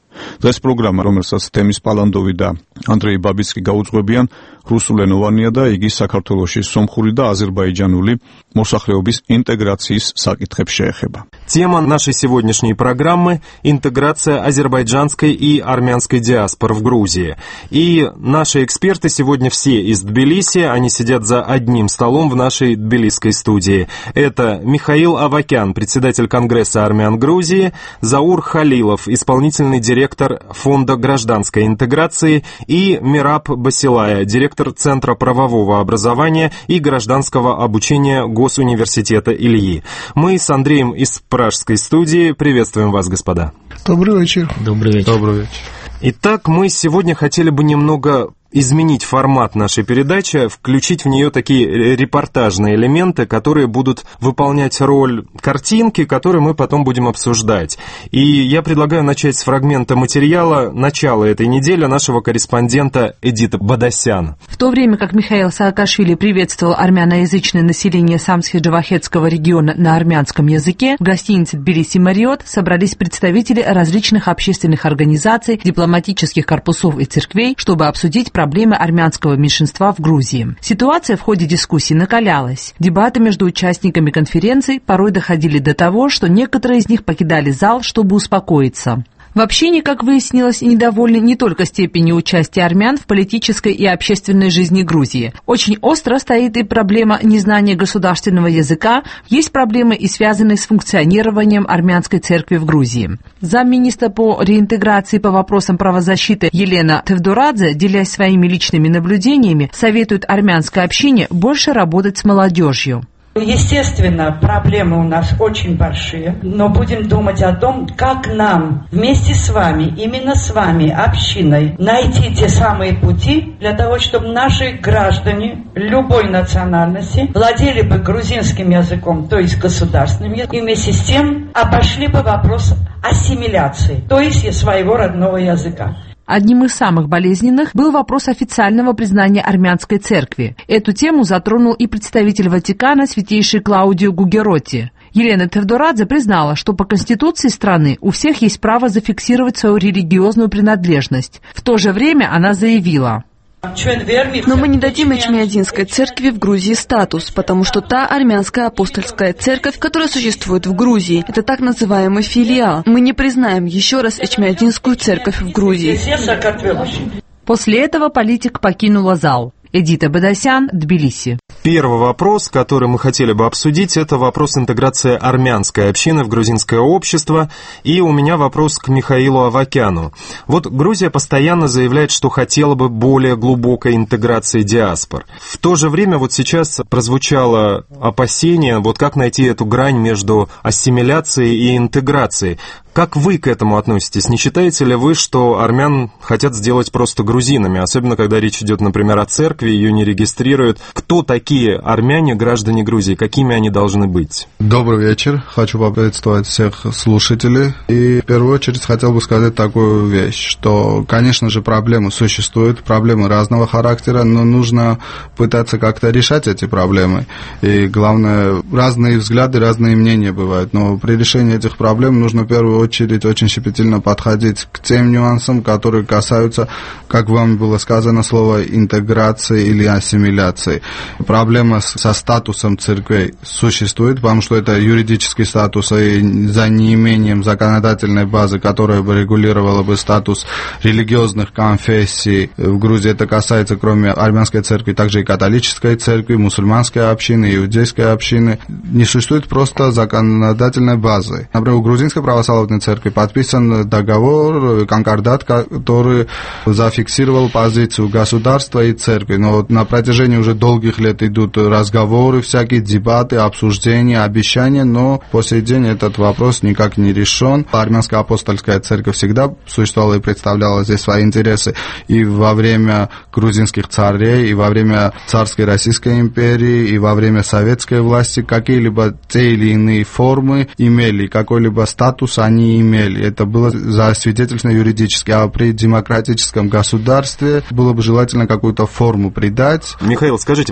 დღეს პროგრამა, რომელსაც თემის პალანდოვი და ანდრეი ბაბიცკი გაუძღვებიან, რუსულენოვანია და იგი საქართველოში сомხური და აზერბაიჯანული მოსახლეობის интеграцიის საკითხებს შეეხება. Тема нашей сегодняшней программы – интеграция азербайджанской и армянской диаспор в Грузии. И наши эксперты сегодня все из Тбилиси, они сидят за одним столом в нашей тбилисской студии. Это Михаил Авакян, председатель Конгресса армян Грузии, Заур Халилов, исполнительный директор Фонда гражданской интеграции, и Мираб Басилая, директор Центра правового образования и гражданского обучения Госуниверситета Ильи. Мы с Андреем из Пражской студии приветствуем вас, господа. Добрый вечер. Добрый вечер. Добрый вечер. Итак, мы сегодня хотели бы немного изменить формат нашей передачи, включить в нее такие репортажные элементы, которые будут выполнять роль картинки, которые мы потом будем обсуждать. И я предлагаю начать с фрагмента материала начала этой недели нашего корреспондента Эдита Бадасян. В то время как Михаил Саакашвили приветствовал армяноязычное население Самсхи-Джавахетского региона на армянском языке, в гостинице Тбилиси Мариот собрались представители различных общественных организаций, дипломатических корпусов и церквей, чтобы обсудить проблемы армянского меньшинства в Грузии. Ситуация в ходе дискуссий накалялась. Дебаты между участниками конференции порой доходили до того, что некоторые из них покидали зал, чтобы успокоиться. В общении, как выяснилось, недовольны не только степенью участия армян в политической и общественной жизни Грузии. Очень остро стоит и проблема незнания государственного языка, есть проблемы и связанные с функционированием армянской церкви в Грузии. Замминистра по реинтеграции по вопросам правозащиты Елена Тевдорадзе, делясь своими личными наблюдениями, советует армянской общине больше работать с молодежью. Естественно, проблемы у нас очень большие, но будем думать о том, как нам вместе с вами, именно с вами, общиной, найти те самые пути для того, чтобы наши граждане любой национальности владели бы грузинским языком, то есть государственным языком, и вместе с тем обошли бы вопрос ассимиляции, то есть своего родного языка. Одним из самых болезненных был вопрос официального признания армянской церкви. Эту тему затронул и представитель Ватикана святейший Клаудио Гугеротти. Елена Тевдорадзе признала, что по конституции страны у всех есть право зафиксировать свою религиозную принадлежность. В то же время она заявила: но мы не дадим Эчмиадзинской церкви в Грузии статус, потому что та армянская апостольская церковь, которая существует в Грузии, это так называемый филиал. Мы не признаем еще раз Эчмиадзинскую церковь в Грузии. После этого политик покинула зал. Эдита Бадасян, Тбилиси. Первый вопрос, который мы хотели бы обсудить, это вопрос интеграции армянской общины в грузинское общество. И у меня вопрос к Михаилу Авакяну. Вот Грузия постоянно заявляет, что хотела бы более глубокой интеграции диаспор. В то же время вот сейчас прозвучало опасение, вот как найти эту грань между ассимиляцией и интеграцией. Как вы к этому относитесь? Не считаете ли вы, что армян хотят сделать просто грузинами, особенно когда речь идет, например, о церкви, ее не регистрируют? Кто такие армяне, граждане Грузии? Какими они должны быть? Добрый вечер. Хочу поприветствовать всех слушателей. И в первую очередь хотел бы сказать такую вещь, что, конечно же, проблемы существуют, проблемы разного характера, но нужно пытаться как-то решать эти проблемы. И главное, разные взгляды, разные мнения бывают. Но при решении этих проблем нужно в первую очередь очень щепетильно подходить к тем нюансам, которые касаются, как вам было сказано, слова интеграции или ассимиляции. Проблема со статусом церквей существует, потому что это юридический статус, и за неимением законодательной базы, которая бы регулировала бы статус религиозных конфессий в Грузии, это касается, кроме армянской церкви, также и католической церкви, мусульманской общины, иудейской общины, не существует просто законодательной базы. Например, у грузинской православной церкви подписан договор, конкордат, который зафиксировал позицию государства и церкви. Но на протяжении уже долгих лет идут разговоры, всякие дебаты, обсуждения, обещания, но по сей день этот вопрос никак не решен. Армянская апостольская церковь всегда существовала и представляла здесь свои интересы и во время грузинских царей, и во время царской Российской империи, и во время советской власти. Какие-либо те или иные формы имели, какой-либо статус они имели. Это было засвидетельствовано юридически, а при демократическом государстве было бы желательно какую-то форму придать. Михаил, скажите, почему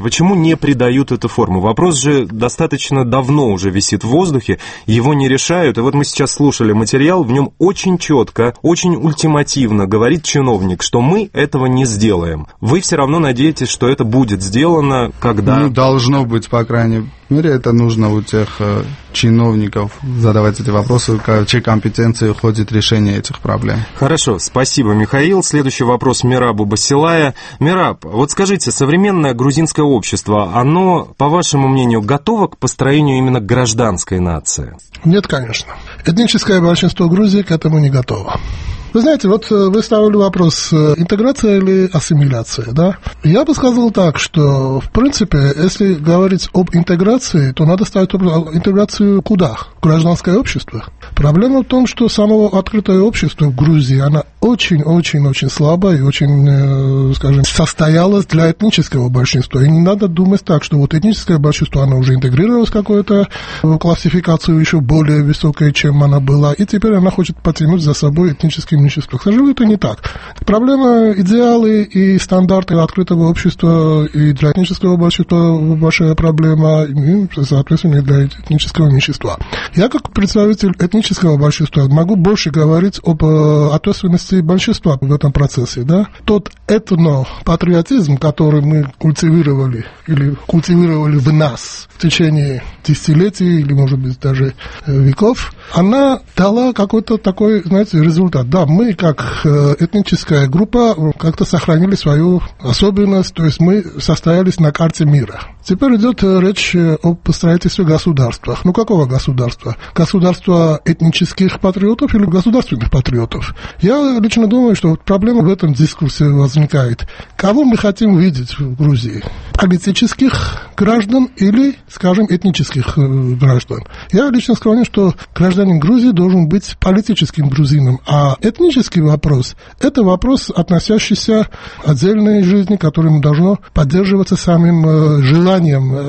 не придают эту форму. Вопрос же достаточно давно уже висит в воздухе, его не решают. И вот мы сейчас слушали материал, в нем очень четко, очень ультимативно говорит чиновник, что мы этого не сделаем. Вы все равно надеетесь, что это будет сделано, когда... Ну, должно быть, по крайней мере, это нужно у тех чиновников задавать эти вопросы, в чьей компетенции входит решение этих проблем. Хорошо, спасибо, Михаил. Следующий вопрос Мерабу Басилая. Мераб, вот скажите, современное грузинское общество, оно, по вашему мнению, готово к построению именно гражданской нации? Нет, конечно. Этническое большинство Грузии к этому не готово. Вы знаете, вот вы ставили вопрос, интеграция или ассимиляция, да? Я бы сказал так, что, в принципе, если говорить об интеграции, то надо ставить интеграцию куда? В гражданское общество. Проблема в том, что само открытое общество в Грузии, оно очень-очень-очень слабое и очень, скажем, состоялось для этнического большинства. И не надо думать так, что вот этническое большинство, оно уже интегрировалось в какую-то классификацию еще более высокой, чем она была, и теперь она хочет потянуть за собой этническое меньшинство. К сожалению, это не так. Проблема, идеалы и стандарты открытого общества и для этнического большинства большая проблема, и, соответственно, и для этнического меньшинства. Я, как представитель этнического большинства, могу больше говорить об ответственности большинства в этом процессе. Да? Тот этнопатриотизм, который мы культивировали или культивировали в нас в течение десятилетий или, может быть, даже веков, она дала какой-то такой, знаете, результат. Да, мы, как этническая группа, как-то сохранили свою особенность, то есть мы состоялись на карте мира. Теперь идет речь об строительстве государства. Ну, какого государства? Государства этнических патриотов или государственных патриотов? Я лично думаю, что проблема в этом дискуссии возникает. Кого мы хотим видеть в Грузии? Политических граждан или, скажем, этнических граждан? Я лично склонен, что гражданин Грузии должен быть политическим грузином, а этнический вопрос – это вопрос, относящийся к отдельной жизни, которым должно поддерживаться самим желанием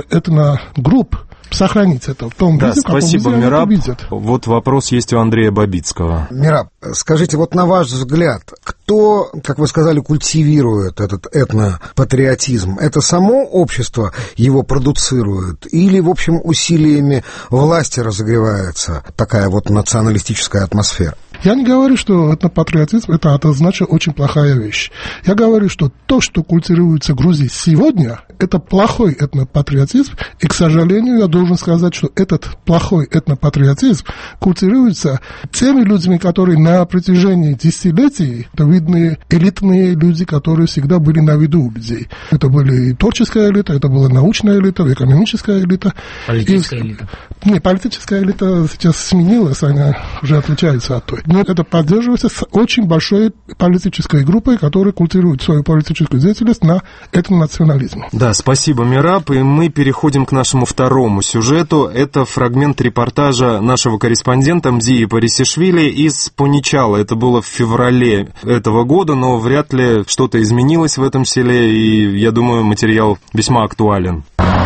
этногрупп сохранить это в том виде, в каком спасибо, виде Мераб. они это видят. Вот вопрос есть у Андрея Бабицкого. Мераб, скажите, вот на ваш взгляд, кто, как вы сказали, культивирует этот этнопатриотизм? Это само общество его продуцирует? Или, в общем, усилиями власти разогревается такая вот националистическая атмосфера? Я не говорю, что этнопатриотизм – это однозначно очень плохая вещь. Я говорю, что то, что культивируется в Грузии сегодня, это плохой этнопатриотизм. И, к сожалению, я должен сказать, что этот плохой этнопатриотизм культивируется теми людьми, которые на протяжении десятилетий, это видны элитные люди, которые всегда были на виду у людей. Это были и творческая элита, это была научная элита, экономическая элита. Политическая элита. Не, политическая элита сейчас сменилась, она уже отличается от той. Но это поддерживается с очень большой политической группой, которая культивирует свою политическую деятельность на этом национализме. Да, спасибо, Мераб. И мы переходим к нашему второму сюжету. Это фрагмент репортажа нашего корреспондента Мзии Парисишвили из Пуничала. Это было в феврале этого года, но вряд ли что-то изменилось в этом селе, и я думаю, материал весьма актуален.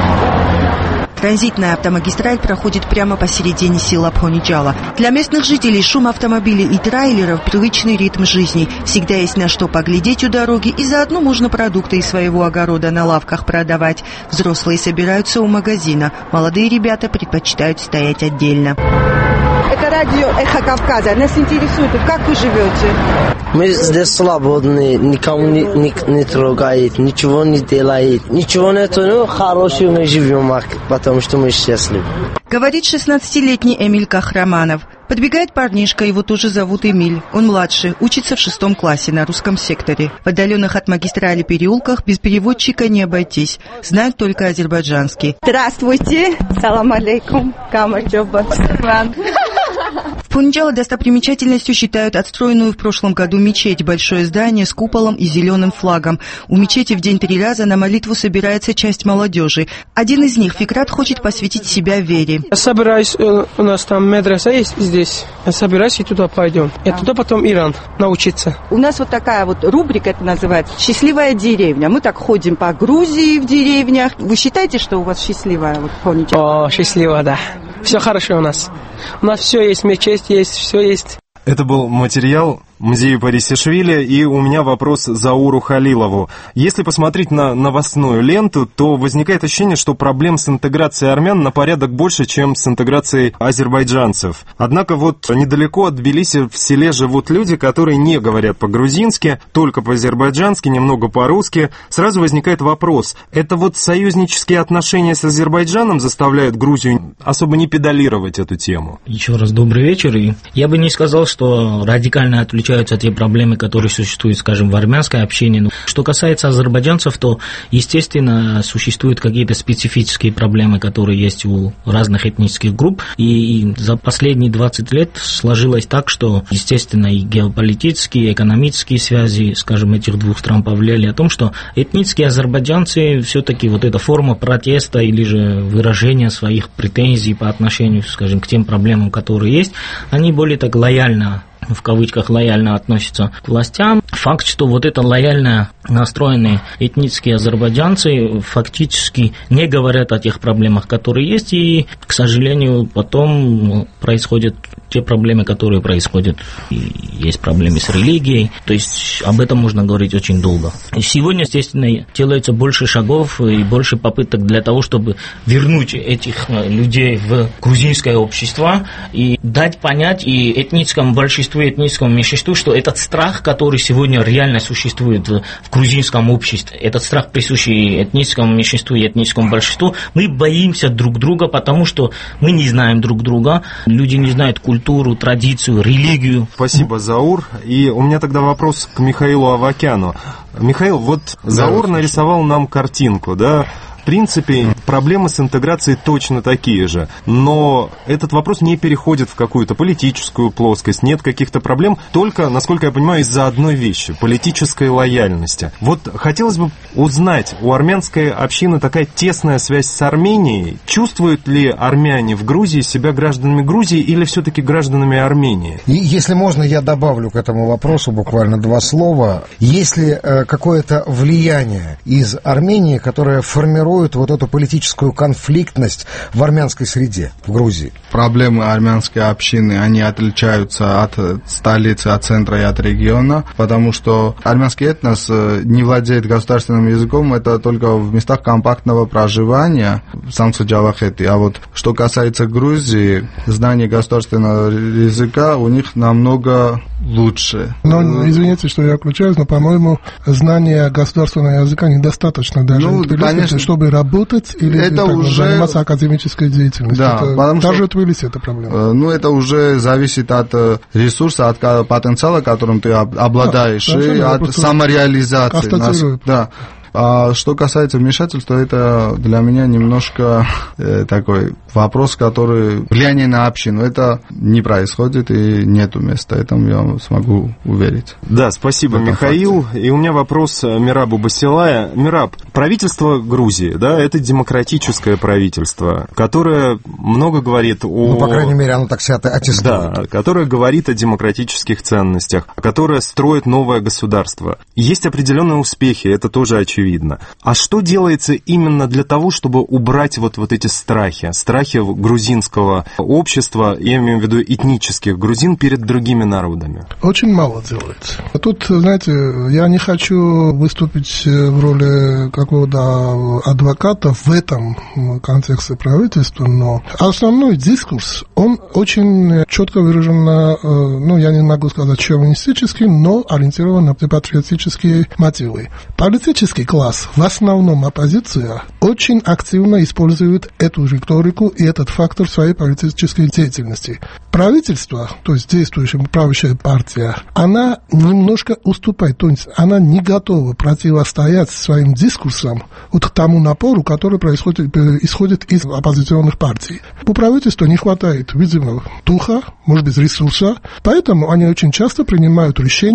Транзитная автомагистраль проходит прямо посередине села Пхоничала. Для местных жителей шум автомобилей и трейлеров – привычный ритм жизни. Всегда есть на что поглядеть у дороги, и заодно можно продукты из своего огорода на лавках продавать. Взрослые собираются у магазина. Молодые ребята предпочитают стоять отдельно. Это радио «Эхо Кавказа». Нас интересует, как вы живете? Мы здесь свободны, никому не трогает, ничего не делает. Ничего нету, ну, хорошо мы живем, потому что мы счастливы. Говорит 16-летний Эмиль Кахраманов. Подбегает парнишка, его тоже зовут Эмиль. Он младший, учится в 6 классе на русском секторе. В отдаленных от магистрали переулках без переводчика не обойтись. Знают только азербайджанский. Здравствуйте. Салам алейкум. Камарджоба. В Пуничало достопримечательностью считают отстроенную в прошлом году мечеть, большое здание с куполом и зеленым флагом. У мечети в день 3 раза на молитву собирается часть молодежи. Один из них, Фикрат, хочет посвятить себя вере. Я собираюсь, у нас там медресе есть здесь. Я собираюсь и туда пойдем. Я туда потом Иран научиться. У нас вот такая вот рубрика, это называется «Счастливая деревня». Мы так ходим по Грузии в деревнях. Вы считаете, что у вас счастливая вот Пуничало? О, счастливая, да. Все хорошо у нас. У нас все есть, мечеть есть, все есть. Это был материал Мзию Парисишвили, и у меня вопрос Зауру Халилову. Если посмотреть на новостную ленту, то возникает ощущение, что проблем с интеграцией армян на порядок больше, чем с интеграцией азербайджанцев. Однако вот недалеко от Тбилиси в селе живут люди, которые не говорят по-грузински, только по-азербайджански, немного по-русски. Сразу возникает вопрос, это вот союзнические отношения с Азербайджаном заставляют Грузию особо не педалировать эту тему? Еще раз добрый вечер. И я бы не сказал, что радикально отличаются те проблемы, которые существуют, скажем, в армянской общине. Что касается азербайджанцев, то, естественно, существуют какие-то специфические проблемы, которые есть у разных этнических групп. И за последние 20 лет сложилось так, что, естественно, и геополитические, и экономические связи, скажем, этих двух стран повлияли о том, что этнические азербайджанцы все-таки вот эта форма протеста или же выражения своих претензий по отношению, скажем, к тем проблемам, которые есть, они более так лояльно, в кавычках, лояльно относятся к властям. Факт, что вот это лояльно настроенные этнические азербайджанцы фактически не говорят о тех проблемах, которые есть, и, к сожалению, потом происходят те проблемы, которые происходят. И есть проблемы с религией, то есть об этом можно говорить очень долго. И сегодня, естественно, делается больше шагов и больше попыток для того, чтобы вернуть этих людей в грузинское общество и дать понять и этническому большинству, и этническому меньшинству, что этот страх, который сегодня реально существует в грузинском обществе, этот страх, присущий этническому меньшинству и этническому большинству, мы боимся друг друга, потому что мы не знаем друг друга, люди не знают культуру, традицию, религию. Спасибо, Заур. И у меня тогда вопрос к Михаилу Авакяну. Михаил, вот Заур нарисовал нам картинку, да? В принципе, проблемы с интеграцией точно такие же, но этот вопрос не переходит в какую-то политическую плоскость, нет каких-то проблем, только, насколько я понимаю, из-за одной вещи – политической лояльности. Вот хотелось бы узнать, у армянской общины такая тесная связь с Арменией, чувствуют ли армяне в Грузии себя гражданами Грузии или все-таки гражданами Армении? И, если можно, я добавлю к этому вопросу буквально 2 слова. Есть ли какое-то влияние из Армении, которое формирует вот эту политическую конфликтность в армянской среде, в Грузии? Проблемы армянской общины, они отличаются от столицы, от центра и от региона, потому что армянский этнос не владеет государственным языком, это только в местах компактного проживания в Самсу-Джавахете. А вот что касается Грузии, знание государственного языка у них намного лучше. Но, извините, что я включаюсь, но, по-моему, знание государственного языка недостаточно даже Тбилиси, чтобы работать или это уже заниматься академической деятельностью. Да, потому даже что, в Тбилиси это проблема. Это уже зависит от ресурса, от потенциала, которым ты обладаешь, и от самореализации. Да. А что касается вмешательства, это для меня немножко такой вопрос, который влияние на общину. Это не происходит и нету места, этому я смогу уверить. Да, спасибо, Михаил. И у меня вопрос Мирабу Басилая. Мираб, правительство Грузии, да, это демократическое правительство, которое много говорит о... Ну, по крайней мере, оно так себя аттестует. Да, которое говорит о демократических ценностях, которое строит новое государство. Есть определенные успехи, это тоже очевидно. А что делается именно для того, чтобы убрать вот эти страхи грузинского общества, я имею в виду этнических грузин, перед другими народами? Очень мало делается. Тут, знаете, я не хочу выступить в роли какого-то адвоката в этом контексте правительства, но основной дискурс, он очень четко выражен на, я не могу сказать шовинистический, но ориентирован на патриотические мотивы. Политический класс, в основном оппозиция, очень активно использует эту риторику и этот фактор в своей политической деятельности. Правительство, то есть действующая правящая партия, она немножко уступает, то есть она не готова противостоять своим дискурсам вот к тому напору, который исходит из оппозиционных партий. У правительства не хватает, видимо, духа, может быть, ресурса, поэтому они очень часто принимают решения,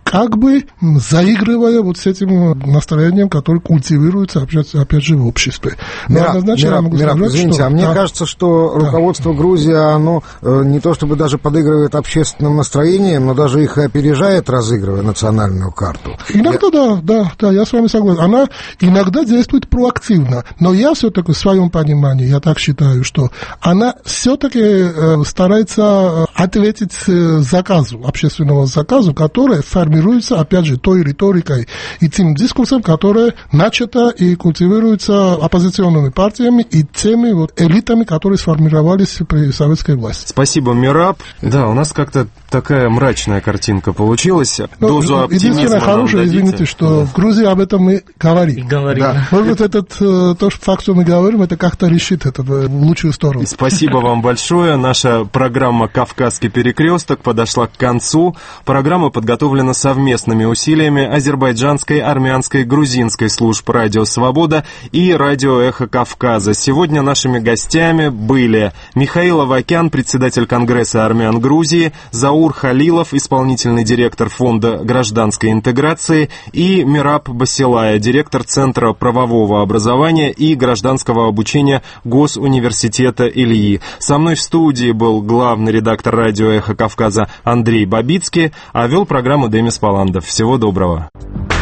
как бы заигрывая вот с этим настроением, которое культивируется, опять же, в обществе. Мираб, извините, мне кажется, что руководство Грузии, оно не то чтобы даже подыгрывает общественным настроением, но даже их и опережает, разыгрывая национальную карту. Иногда, да, я с вами согласен. Она иногда действует проактивно, но я все-таки в своем понимании, я так считаю, что она все-таки старается ответить заказу, общественному заказу, который формируется, опять же, той риторикой и тем дискурсом, которое начато и культивируется оппозиционными партиями и теми вот элитами, которые сформировались при советской власти. Спасибо, Мираб. Да, у нас как-то такая мрачная картинка получилась. Дозу оптимизма единственное хорошее, извините, что в Грузии об этом мы говорим. Да. Может быть, тот факт, что мы говорим, это как-то решит это в лучшую сторону. Спасибо вам большое. Наша программа «Кавказский перекресток» подошла к концу. Программа подготовлена совместными усилиями азербайджанской, армянской, грузинской служб «Радио Свобода» и «Радио Эхо Кавказа». Сегодня нашими гостями были Михаил Авакян, председатель Конгресса армян Грузии, Заур Халилов, исполнительный директор Фонда гражданской интеграции, и Мираб Басилая, директор Центра правового образования и гражданского обучения Госуниверситета Ильи. Со мной в студии был главный редактор радио «Эхо Кавказа» Андрей Бабицкий, а вел программу Демис Паландов. Всего доброго.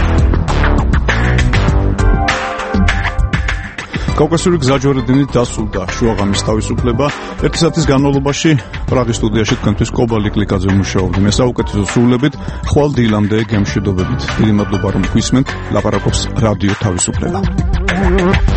კავკასიური გზაჯვარედინით დასრულდა შუაღამის თავისუფლება. ერთი საათის განმავლობაში პრაღის სტუდიაში თქვენთვის კობალი კლიკაძე მუშაობდა. მე საუკეთესო სრულებით, ხვალ დილამდე გემშვიდობებით. დიდი მადლობა რომ გვისმენთ. ლაპარაკობს რადიო თავისუფლება.